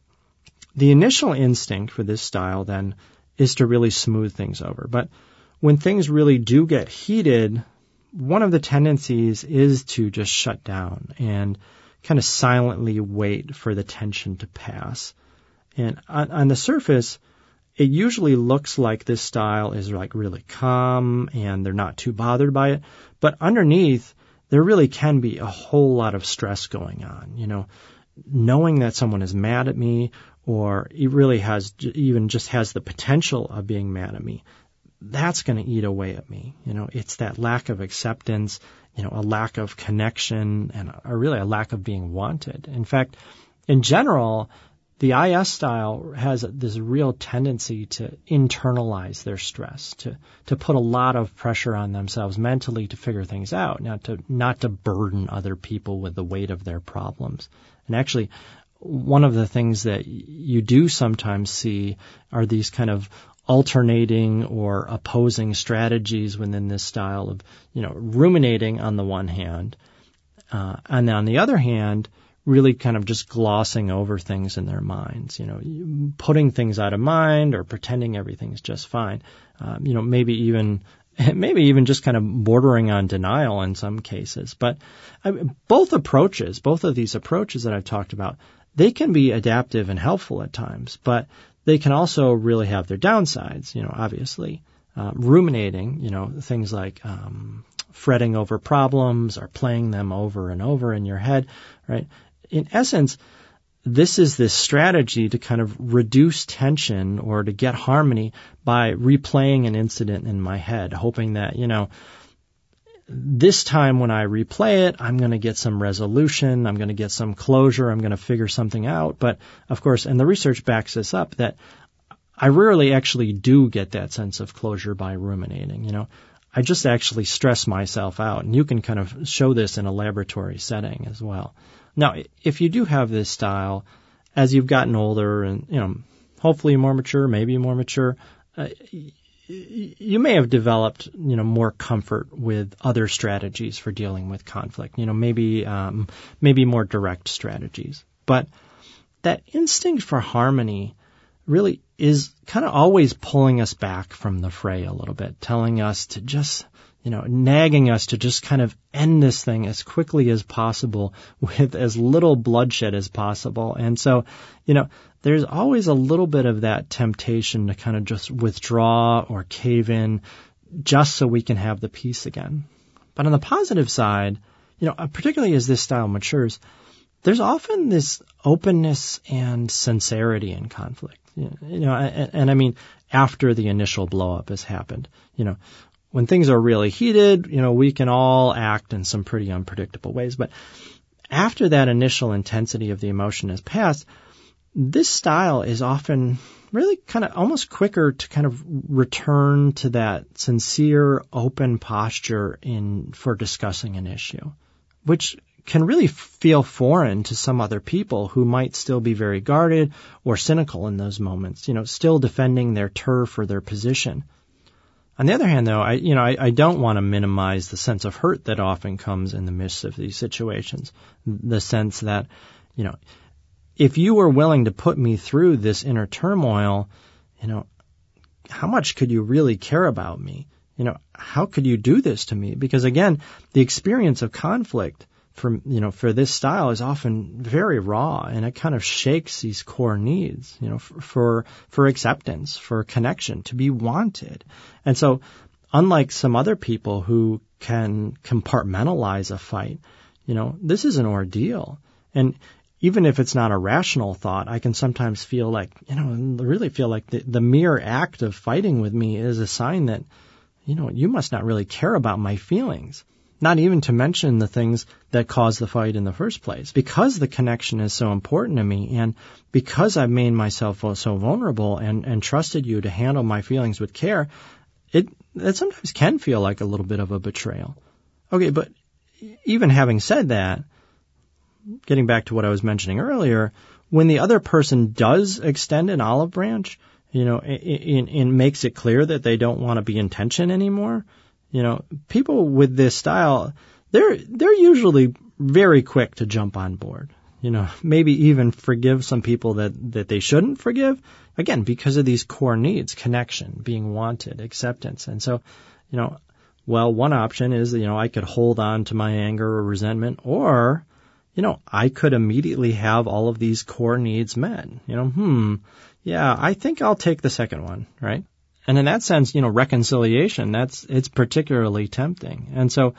The initial instinct for this style, then, is to really smooth things over. But when things really do get heated, one of the tendencies is to just shut down and kind of silently wait for the tension to pass. And on, on the surface, it usually looks like this style is like really calm and they're not too bothered by it. But underneath, there really can be a whole lot of stress going on. You know, knowing that someone is mad at me, or he really has even just has the potential of being mad at me, that's going to eat away at me. You know, it's that lack of acceptance, you know, a lack of connection, and a, really a lack of being wanted. In fact, in general, the I S style has this real tendency to internalize their stress, to, to put a lot of pressure on themselves mentally to figure things out, not to, not to burden other people with the weight of their problems. And actually, one of the things that you do sometimes see are these kind of alternating or opposing strategies within this style of, you know, ruminating on the one hand, uh, and on the other hand, really kind of just glossing over things in their minds, you know, putting things out of mind or pretending everything's just fine. Um, you know, maybe even, maybe even just kind of bordering on denial in some cases. But I mean, both approaches, both of these approaches that I've talked about, they can be adaptive and helpful at times, but they can also really have their downsides, you know, obviously. Uh, ruminating, you know, things like um, fretting over problems or playing them over and over in your head, right? In essence, this is this strategy to kind of reduce tension or to get harmony by replaying an incident in my head, hoping that, you know, this time when I replay it, I'm going to get some resolution, I'm going to get some closure, I'm going to figure something out. But, of course, and the research backs this up, that I rarely actually do get that sense of closure by ruminating, you know. I just actually stress myself out, and you can kind of show this in a laboratory setting as well. Now, if you do have this style, as you've gotten older and, you know, hopefully more mature, maybe more mature, uh, you may have developed, you know, more comfort with other strategies for dealing with conflict, you know, maybe, um, maybe more direct strategies. But that instinct for harmony really is kind of always pulling us back from the fray a little bit, telling us to just, you know, nagging us to just kind of end this thing as quickly as possible with as little bloodshed as possible. And so, you know, there's always a little bit of that temptation to kind of just withdraw or cave in just so we can have the peace again. But on the positive side, you know, particularly as this style matures, there's often this openness and sincerity in conflict. You know, and, and I mean, after the initial blow-up has happened, you know, when things are really heated, you know, we can all act in some pretty unpredictable ways. But after that initial intensity of the emotion has passed, this style is often really kind of almost quicker to kind of return to that sincere, open posture in for discussing an issue, which can really feel foreign to some other people who might still be very guarded or cynical in those moments, you know, still defending their turf or their position. On the other hand, though, I, you know, I, I don't want to minimize the sense of hurt that often comes in the midst of these situations. The sense that, you know, if you were willing to put me through this inner turmoil, you know, how much could you really care about me? You know, how could you do this to me? Because again, the experience of conflict for, you know, for this style is often very raw, and it kind of shakes these core needs, you know, for, for, for acceptance, for connection, to be wanted. And so, unlike some other people who can compartmentalize a fight, you know, this is an ordeal. And even if it's not a rational thought, I can sometimes feel like, you know, really feel like the, the mere act of fighting with me is a sign that, you know, you must not really care about my feelings. Not even to mention the things that caused the fight in the first place. Because the connection is so important to me, and because I've made myself so vulnerable and, and trusted you to handle my feelings with care, it, it sometimes can feel like a little bit of a betrayal. Okay, but even having said that, getting back to what I was mentioning earlier, when the other person does extend an olive branch, you know, and makes it clear that they don't want to be in tension anymore, you know, people with this style, they're they're usually very quick to jump on board. You know, maybe even forgive some people that, that they shouldn't forgive, again, because of these core needs, connection, being wanted, acceptance. And so, you know, well, one option is, you know, I could hold on to my anger or resentment, or, you know, I could immediately have all of these core needs met. You know, hmm, yeah, I think I'll take the second one, right? And in that sense, you know, reconciliation, that's, it's particularly tempting. And so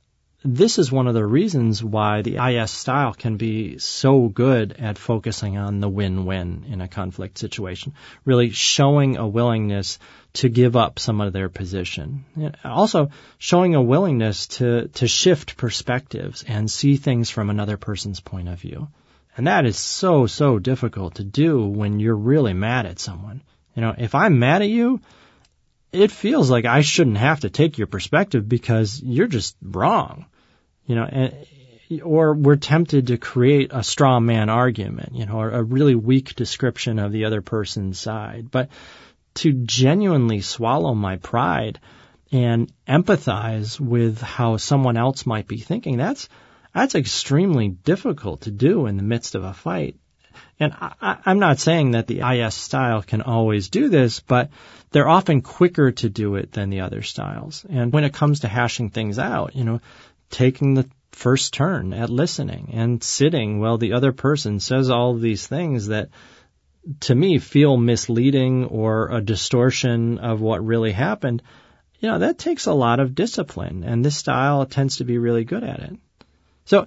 this is one of the reasons why the I S style can be so good at focusing on the win-win in a conflict situation, really showing a willingness to give up some of their position. Also showing a willingness to, to shift perspectives and see things from another person's point of view. And that is so, so difficult to do when you're really mad at someone. You know, if I'm mad at you, it feels like I shouldn't have to take your perspective because you're just wrong. You know, and, or we're tempted to create a straw man argument, you know, or a really weak description of the other person's side. But to genuinely swallow my pride and empathize with how someone else might be thinking, that's that's extremely difficult to do in the midst of a fight. And I, I'm not saying that the I S style can always do this, but they're often quicker to do it than the other styles. And when it comes to hashing things out, you know, taking the first turn at listening and sitting while the other person says all of these things that to me feel misleading or a distortion of what really happened, you know, that takes a lot of discipline, and this style tends to be really good at it. So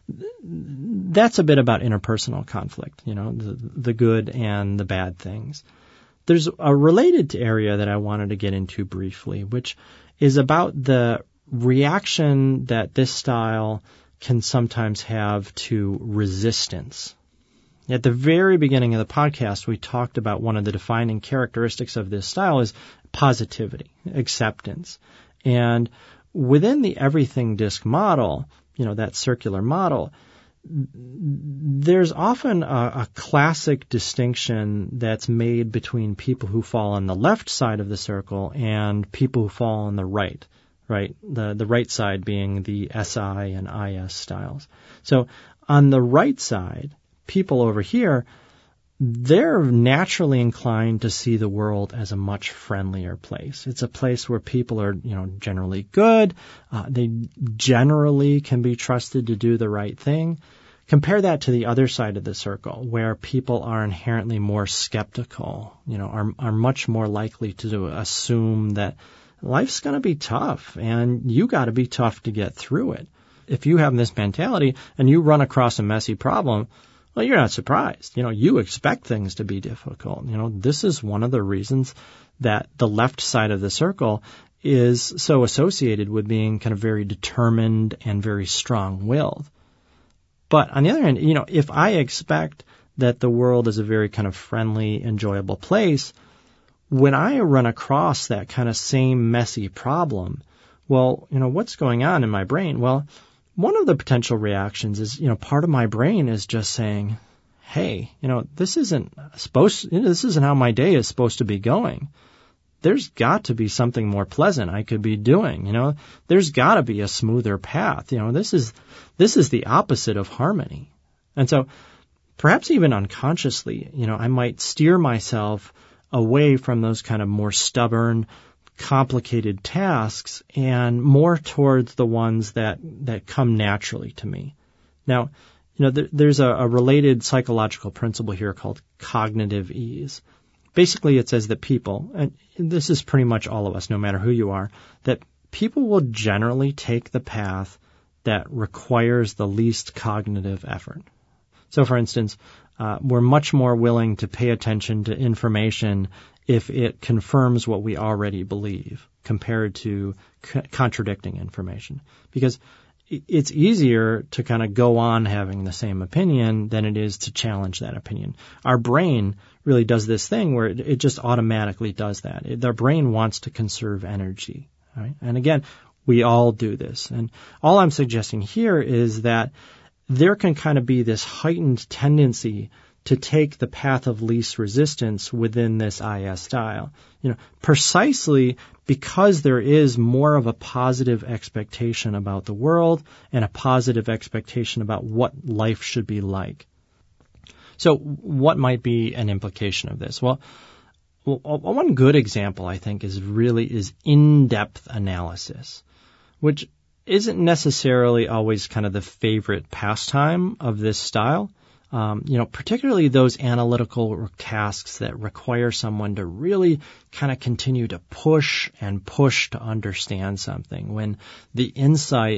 that's a bit about interpersonal conflict, you know, the, the good and the bad things. There's a related area that I wanted to get into briefly, which is about the reaction that this style can sometimes have to resistance. At the very beginning of the podcast, we talked about one of the defining characteristics of this style is positivity, acceptance. And within the everything disc model, you know, that circular model, there's often a, a classic distinction that's made between people who fall on the left side of the circle and people who fall on the right, right? The, the right side being the S I and I S styles. So on the right side, people over here, they're naturally inclined to see the world as a much friendlier place. It's a place where people are, you know, generally good. Uh, they generally can be trusted to do the right thing. Compare that to the other side of the circle, where people are inherently more skeptical, you know, are, are much more likely to assume that life's going to be tough and you got to be tough to get through it. If you have this mentality and you run across a messy problem, well, you're not surprised. You know, you expect things to be difficult. You know, this is one of the reasons that the left side of the circle is so associated with being kind of very determined and very strong-willed. But on the other hand, you know, if I expect that the world is a very kind of friendly, enjoyable place, when I run across that kind of same messy problem, well, you know, what's going on in my brain? Well, one of the potential reactions is, you know, part of my brain is just saying, hey, you know, this isn't supposed, you know, this isn't how my day is supposed to be going. There's got to be something more pleasant I could be doing, you know. There's got to be a smoother path. You know, this is, this is the opposite of harmony. And so perhaps even unconsciously, you know, I might steer myself away from those kind of more stubborn, complicated tasks and more towards the ones that, that come naturally to me. Now, you know, there, there's a, a related psychological principle here called cognitive ease. Basically, it says that people, and this is pretty much all of us, no matter who you are, that people will generally take the path that requires the least cognitive effort. So, for instance, uh, we're much more willing to pay attention to information if it confirms what we already believe compared to co- contradicting information. Because it's easier to kind of go on having the same opinion than it is to challenge that opinion. Our brain really does this thing where it, it just automatically does that. It, their brain wants to conserve energy, right? And again, we all do this. And all I'm suggesting here is that there can kind of be this heightened tendency to take the path of least resistance within this I S style. You know, precisely because there is more of a positive expectation about the world and a positive expectation about what life should be like. So what might be an implication of this? Well, well one good example, I think, is really is in-depth analysis, which isn't necessarily always kind of the favorite pastime of this style. Um, you know, particularly those analytical tasks that require someone to really kind of continue to push and push to understand something when the insight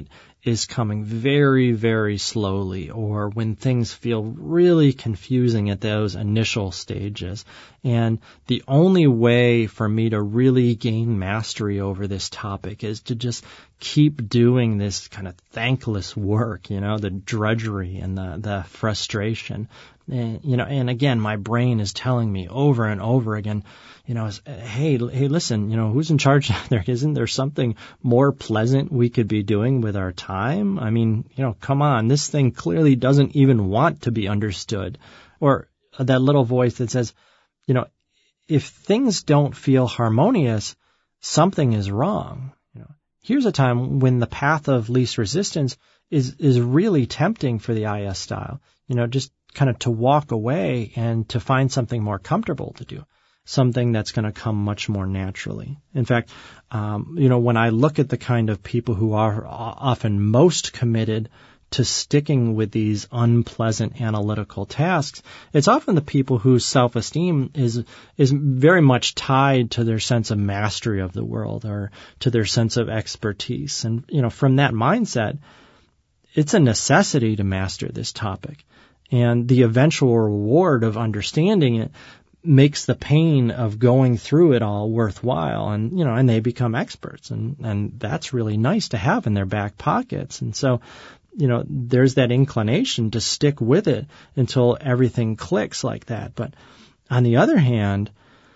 is coming very, very slowly, or when things feel really confusing at those initial stages. And the only way for me to really gain mastery over this topic is to just keep doing this kind of thankless work, you know, the drudgery and the, the frustration. And, you know, and again, my brain is telling me over and over again, you know, hey, hey, listen, you know, who's in charge there? Isn't there something more pleasant we could be doing with our time? I mean, you know, come on, this thing clearly doesn't even want to be understood. Or that little voice that says, you know, if things don't feel harmonious, something is wrong. You know, here's a time when the path of least resistance is, is really tempting for the I S style, you know, just kind of to walk away and to find something more comfortable to do, something that's going to come much more naturally. In fact, um, you know, when I look at the kind of people who are often most committed to sticking with these unpleasant analytical tasks, it's often the people whose self-esteem is is very much tied to their sense of mastery of the world or to their sense of expertise. And, you know, from that mindset, it's a necessity to master this topic. And the eventual reward of understanding it makes the pain of going through it all worthwhile. And, you know, and they become experts. And, and that's really nice to have in their back pockets. And so, you know, there's that inclination to stick with it until everything clicks like that. But on the other hand,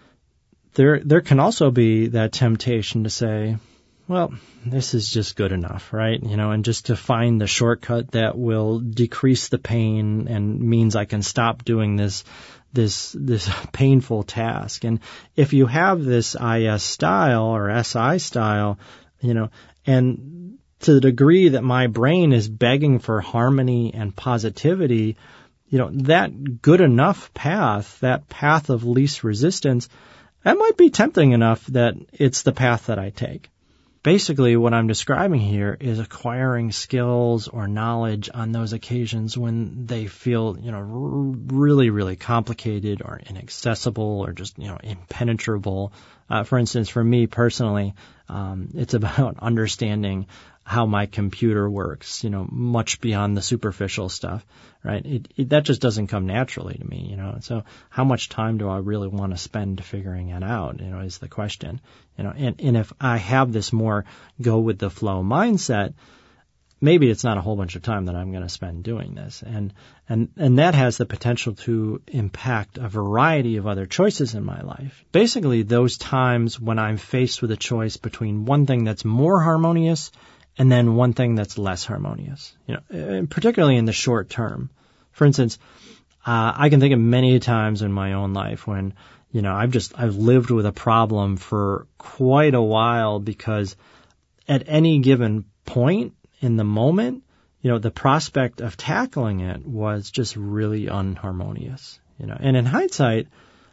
there, there can also be that temptation to say, well, this is just good enough, right? You know, and just to find the shortcut that will decrease the pain and means I can stop doing this, this, this painful task. And if you have this I S style or S I style, you know, and to the degree that my brain is begging for harmony and positivity, you know, that good enough path, that path of least resistance, that might be tempting enough that it's the path that I take. Basically, what I'm describing here is acquiring skills or knowledge on those occasions when they feel, you know, r- really, really complicated or inaccessible or just, you know, impenetrable. Uh, for instance, for me personally, um, it's about understanding how my computer works, you know, much beyond the superficial stuff, right? It, it, that just doesn't come naturally to me, you know. So how much time do I really want to spend figuring it out, you know, is the question, you know. And, and if I have this more go with the flow mindset, maybe it's not a whole bunch of time that I'm going to spend doing this. And, and, and that has the potential to impact a variety of other choices in my life. Basically, those times when I'm faced with a choice between one thing that's more harmonious and then one thing that's less harmonious, you know, particularly in the short term. For instance, uh, I can think of many times in my own life when, you know, I've just, I've lived with a problem for quite a while because at any given point in the moment, you know, the prospect of tackling it was just really unharmonious, you know. And in hindsight,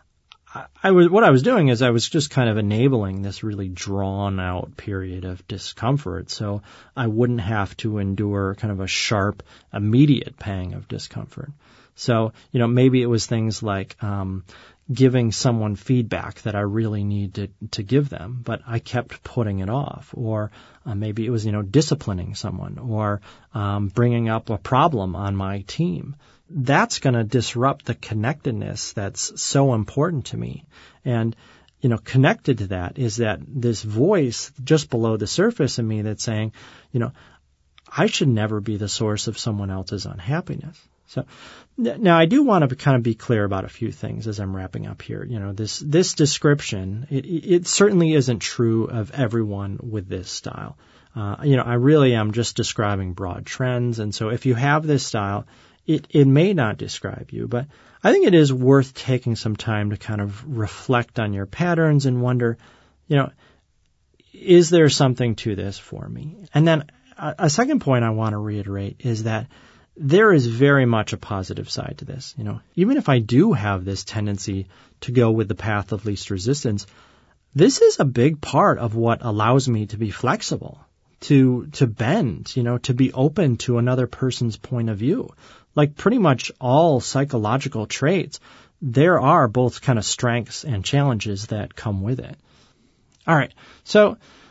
I was, what I was doing is I was just kind of enabling this really drawn out period of discomfort so I wouldn't have to endure kind of a sharp, immediate pang of discomfort. So, you know, maybe it was things like, um, giving someone feedback that I really needed to give them, but I kept putting it off. Or uh, maybe it was, you know, disciplining someone or um, bringing up a problem on my team. That's going to disrupt the connectedness that's so important to me. And, you know, connected to that is that this voice just below the surface of me that's saying, you know, I should never be the source of someone else's unhappiness. So now I do want to kind of be clear about a few things as I'm wrapping up here. You know, this, this description, it, it certainly isn't true of everyone with this style. Uh, you know, I really am just describing broad trends. And so if you have this style, it, it may not describe you, but I think it is worth taking some time to kind of reflect on your patterns and wonder, you know, is there something to this for me? And then a, a second point I want to reiterate is that there is very much a positive side to this. You know, even if I do have this tendency to go with the path of least resistance, this is a big part of what allows me to be flexible, to, to bend, you know, to be open to another person's point of view. Like pretty much all psychological traits, there are both kind of strengths and challenges that come with it. All right. So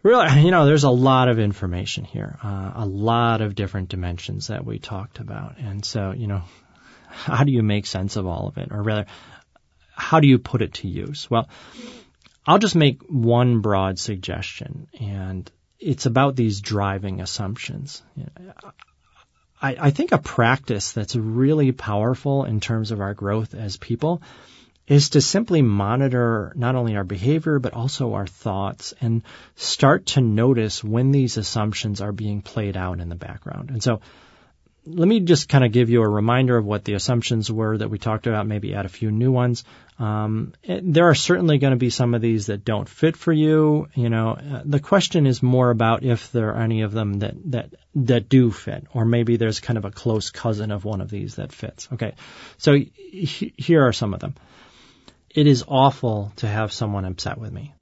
Really, you know, there's a lot of information here, uh, a lot of different dimensions that we talked about. And so, you know, how do you make sense of all of it? Or rather, how do you put it to use? Well, I'll just make one broad suggestion, and it's about these driving assumptions. You know, I, I think a practice that's really powerful in terms of our growth as people is to simply monitor not only our behavior, but also our thoughts, and start to notice when these assumptions are being played out in the background. And so let me just kind of give you a reminder of what the assumptions were that we talked about, maybe add a few new ones. Um, there are certainly going to be some of these that don't fit for you. You know, uh, the question is more about if there are any of them that, that, that do fit, or maybe there's kind of a close cousin of one of these that fits. Okay. So he, here are some of them. It is awful to have someone upset with me.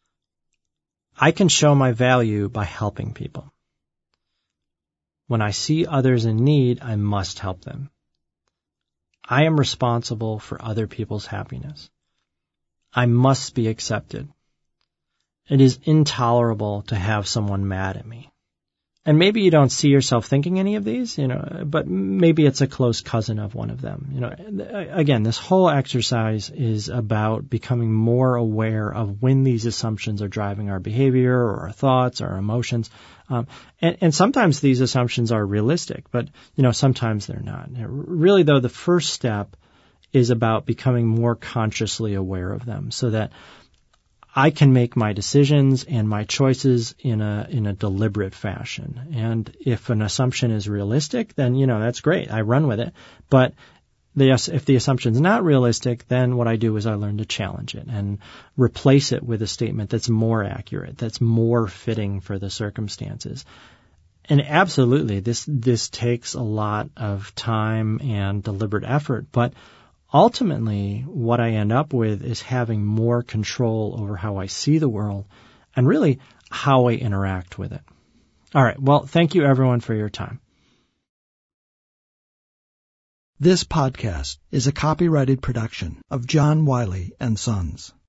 I can show my value by helping people. When I see others in need, I must help them. I am responsible for other people's happiness. I must be accepted. It is intolerable to have someone mad at me. And maybe you don't see yourself thinking any of these, you know, but maybe it's a close cousin of one of them. You know, again, this whole exercise is about becoming more aware of when these assumptions are driving our behavior or our thoughts or our emotions. Um, and, and sometimes these assumptions are realistic, but, you know, sometimes they're not. Really, though, the first step is about becoming more consciously aware of them so that I can make my decisions and my choices in a in a deliberate fashion. And if an assumption is realistic, then, you know, that's great. I run with it. But the, if the assumption is not realistic, then what I do is I learn to challenge it and replace it with a statement that's more accurate, that's more fitting for the circumstances. And absolutely, this this takes a lot of time and deliberate effort, but ultimately, what I end up with is having more control over how I see the world and really how I interact with it. All right. Well, thank you, everyone, for your time. This podcast is a copyrighted production of John Wiley and Sons.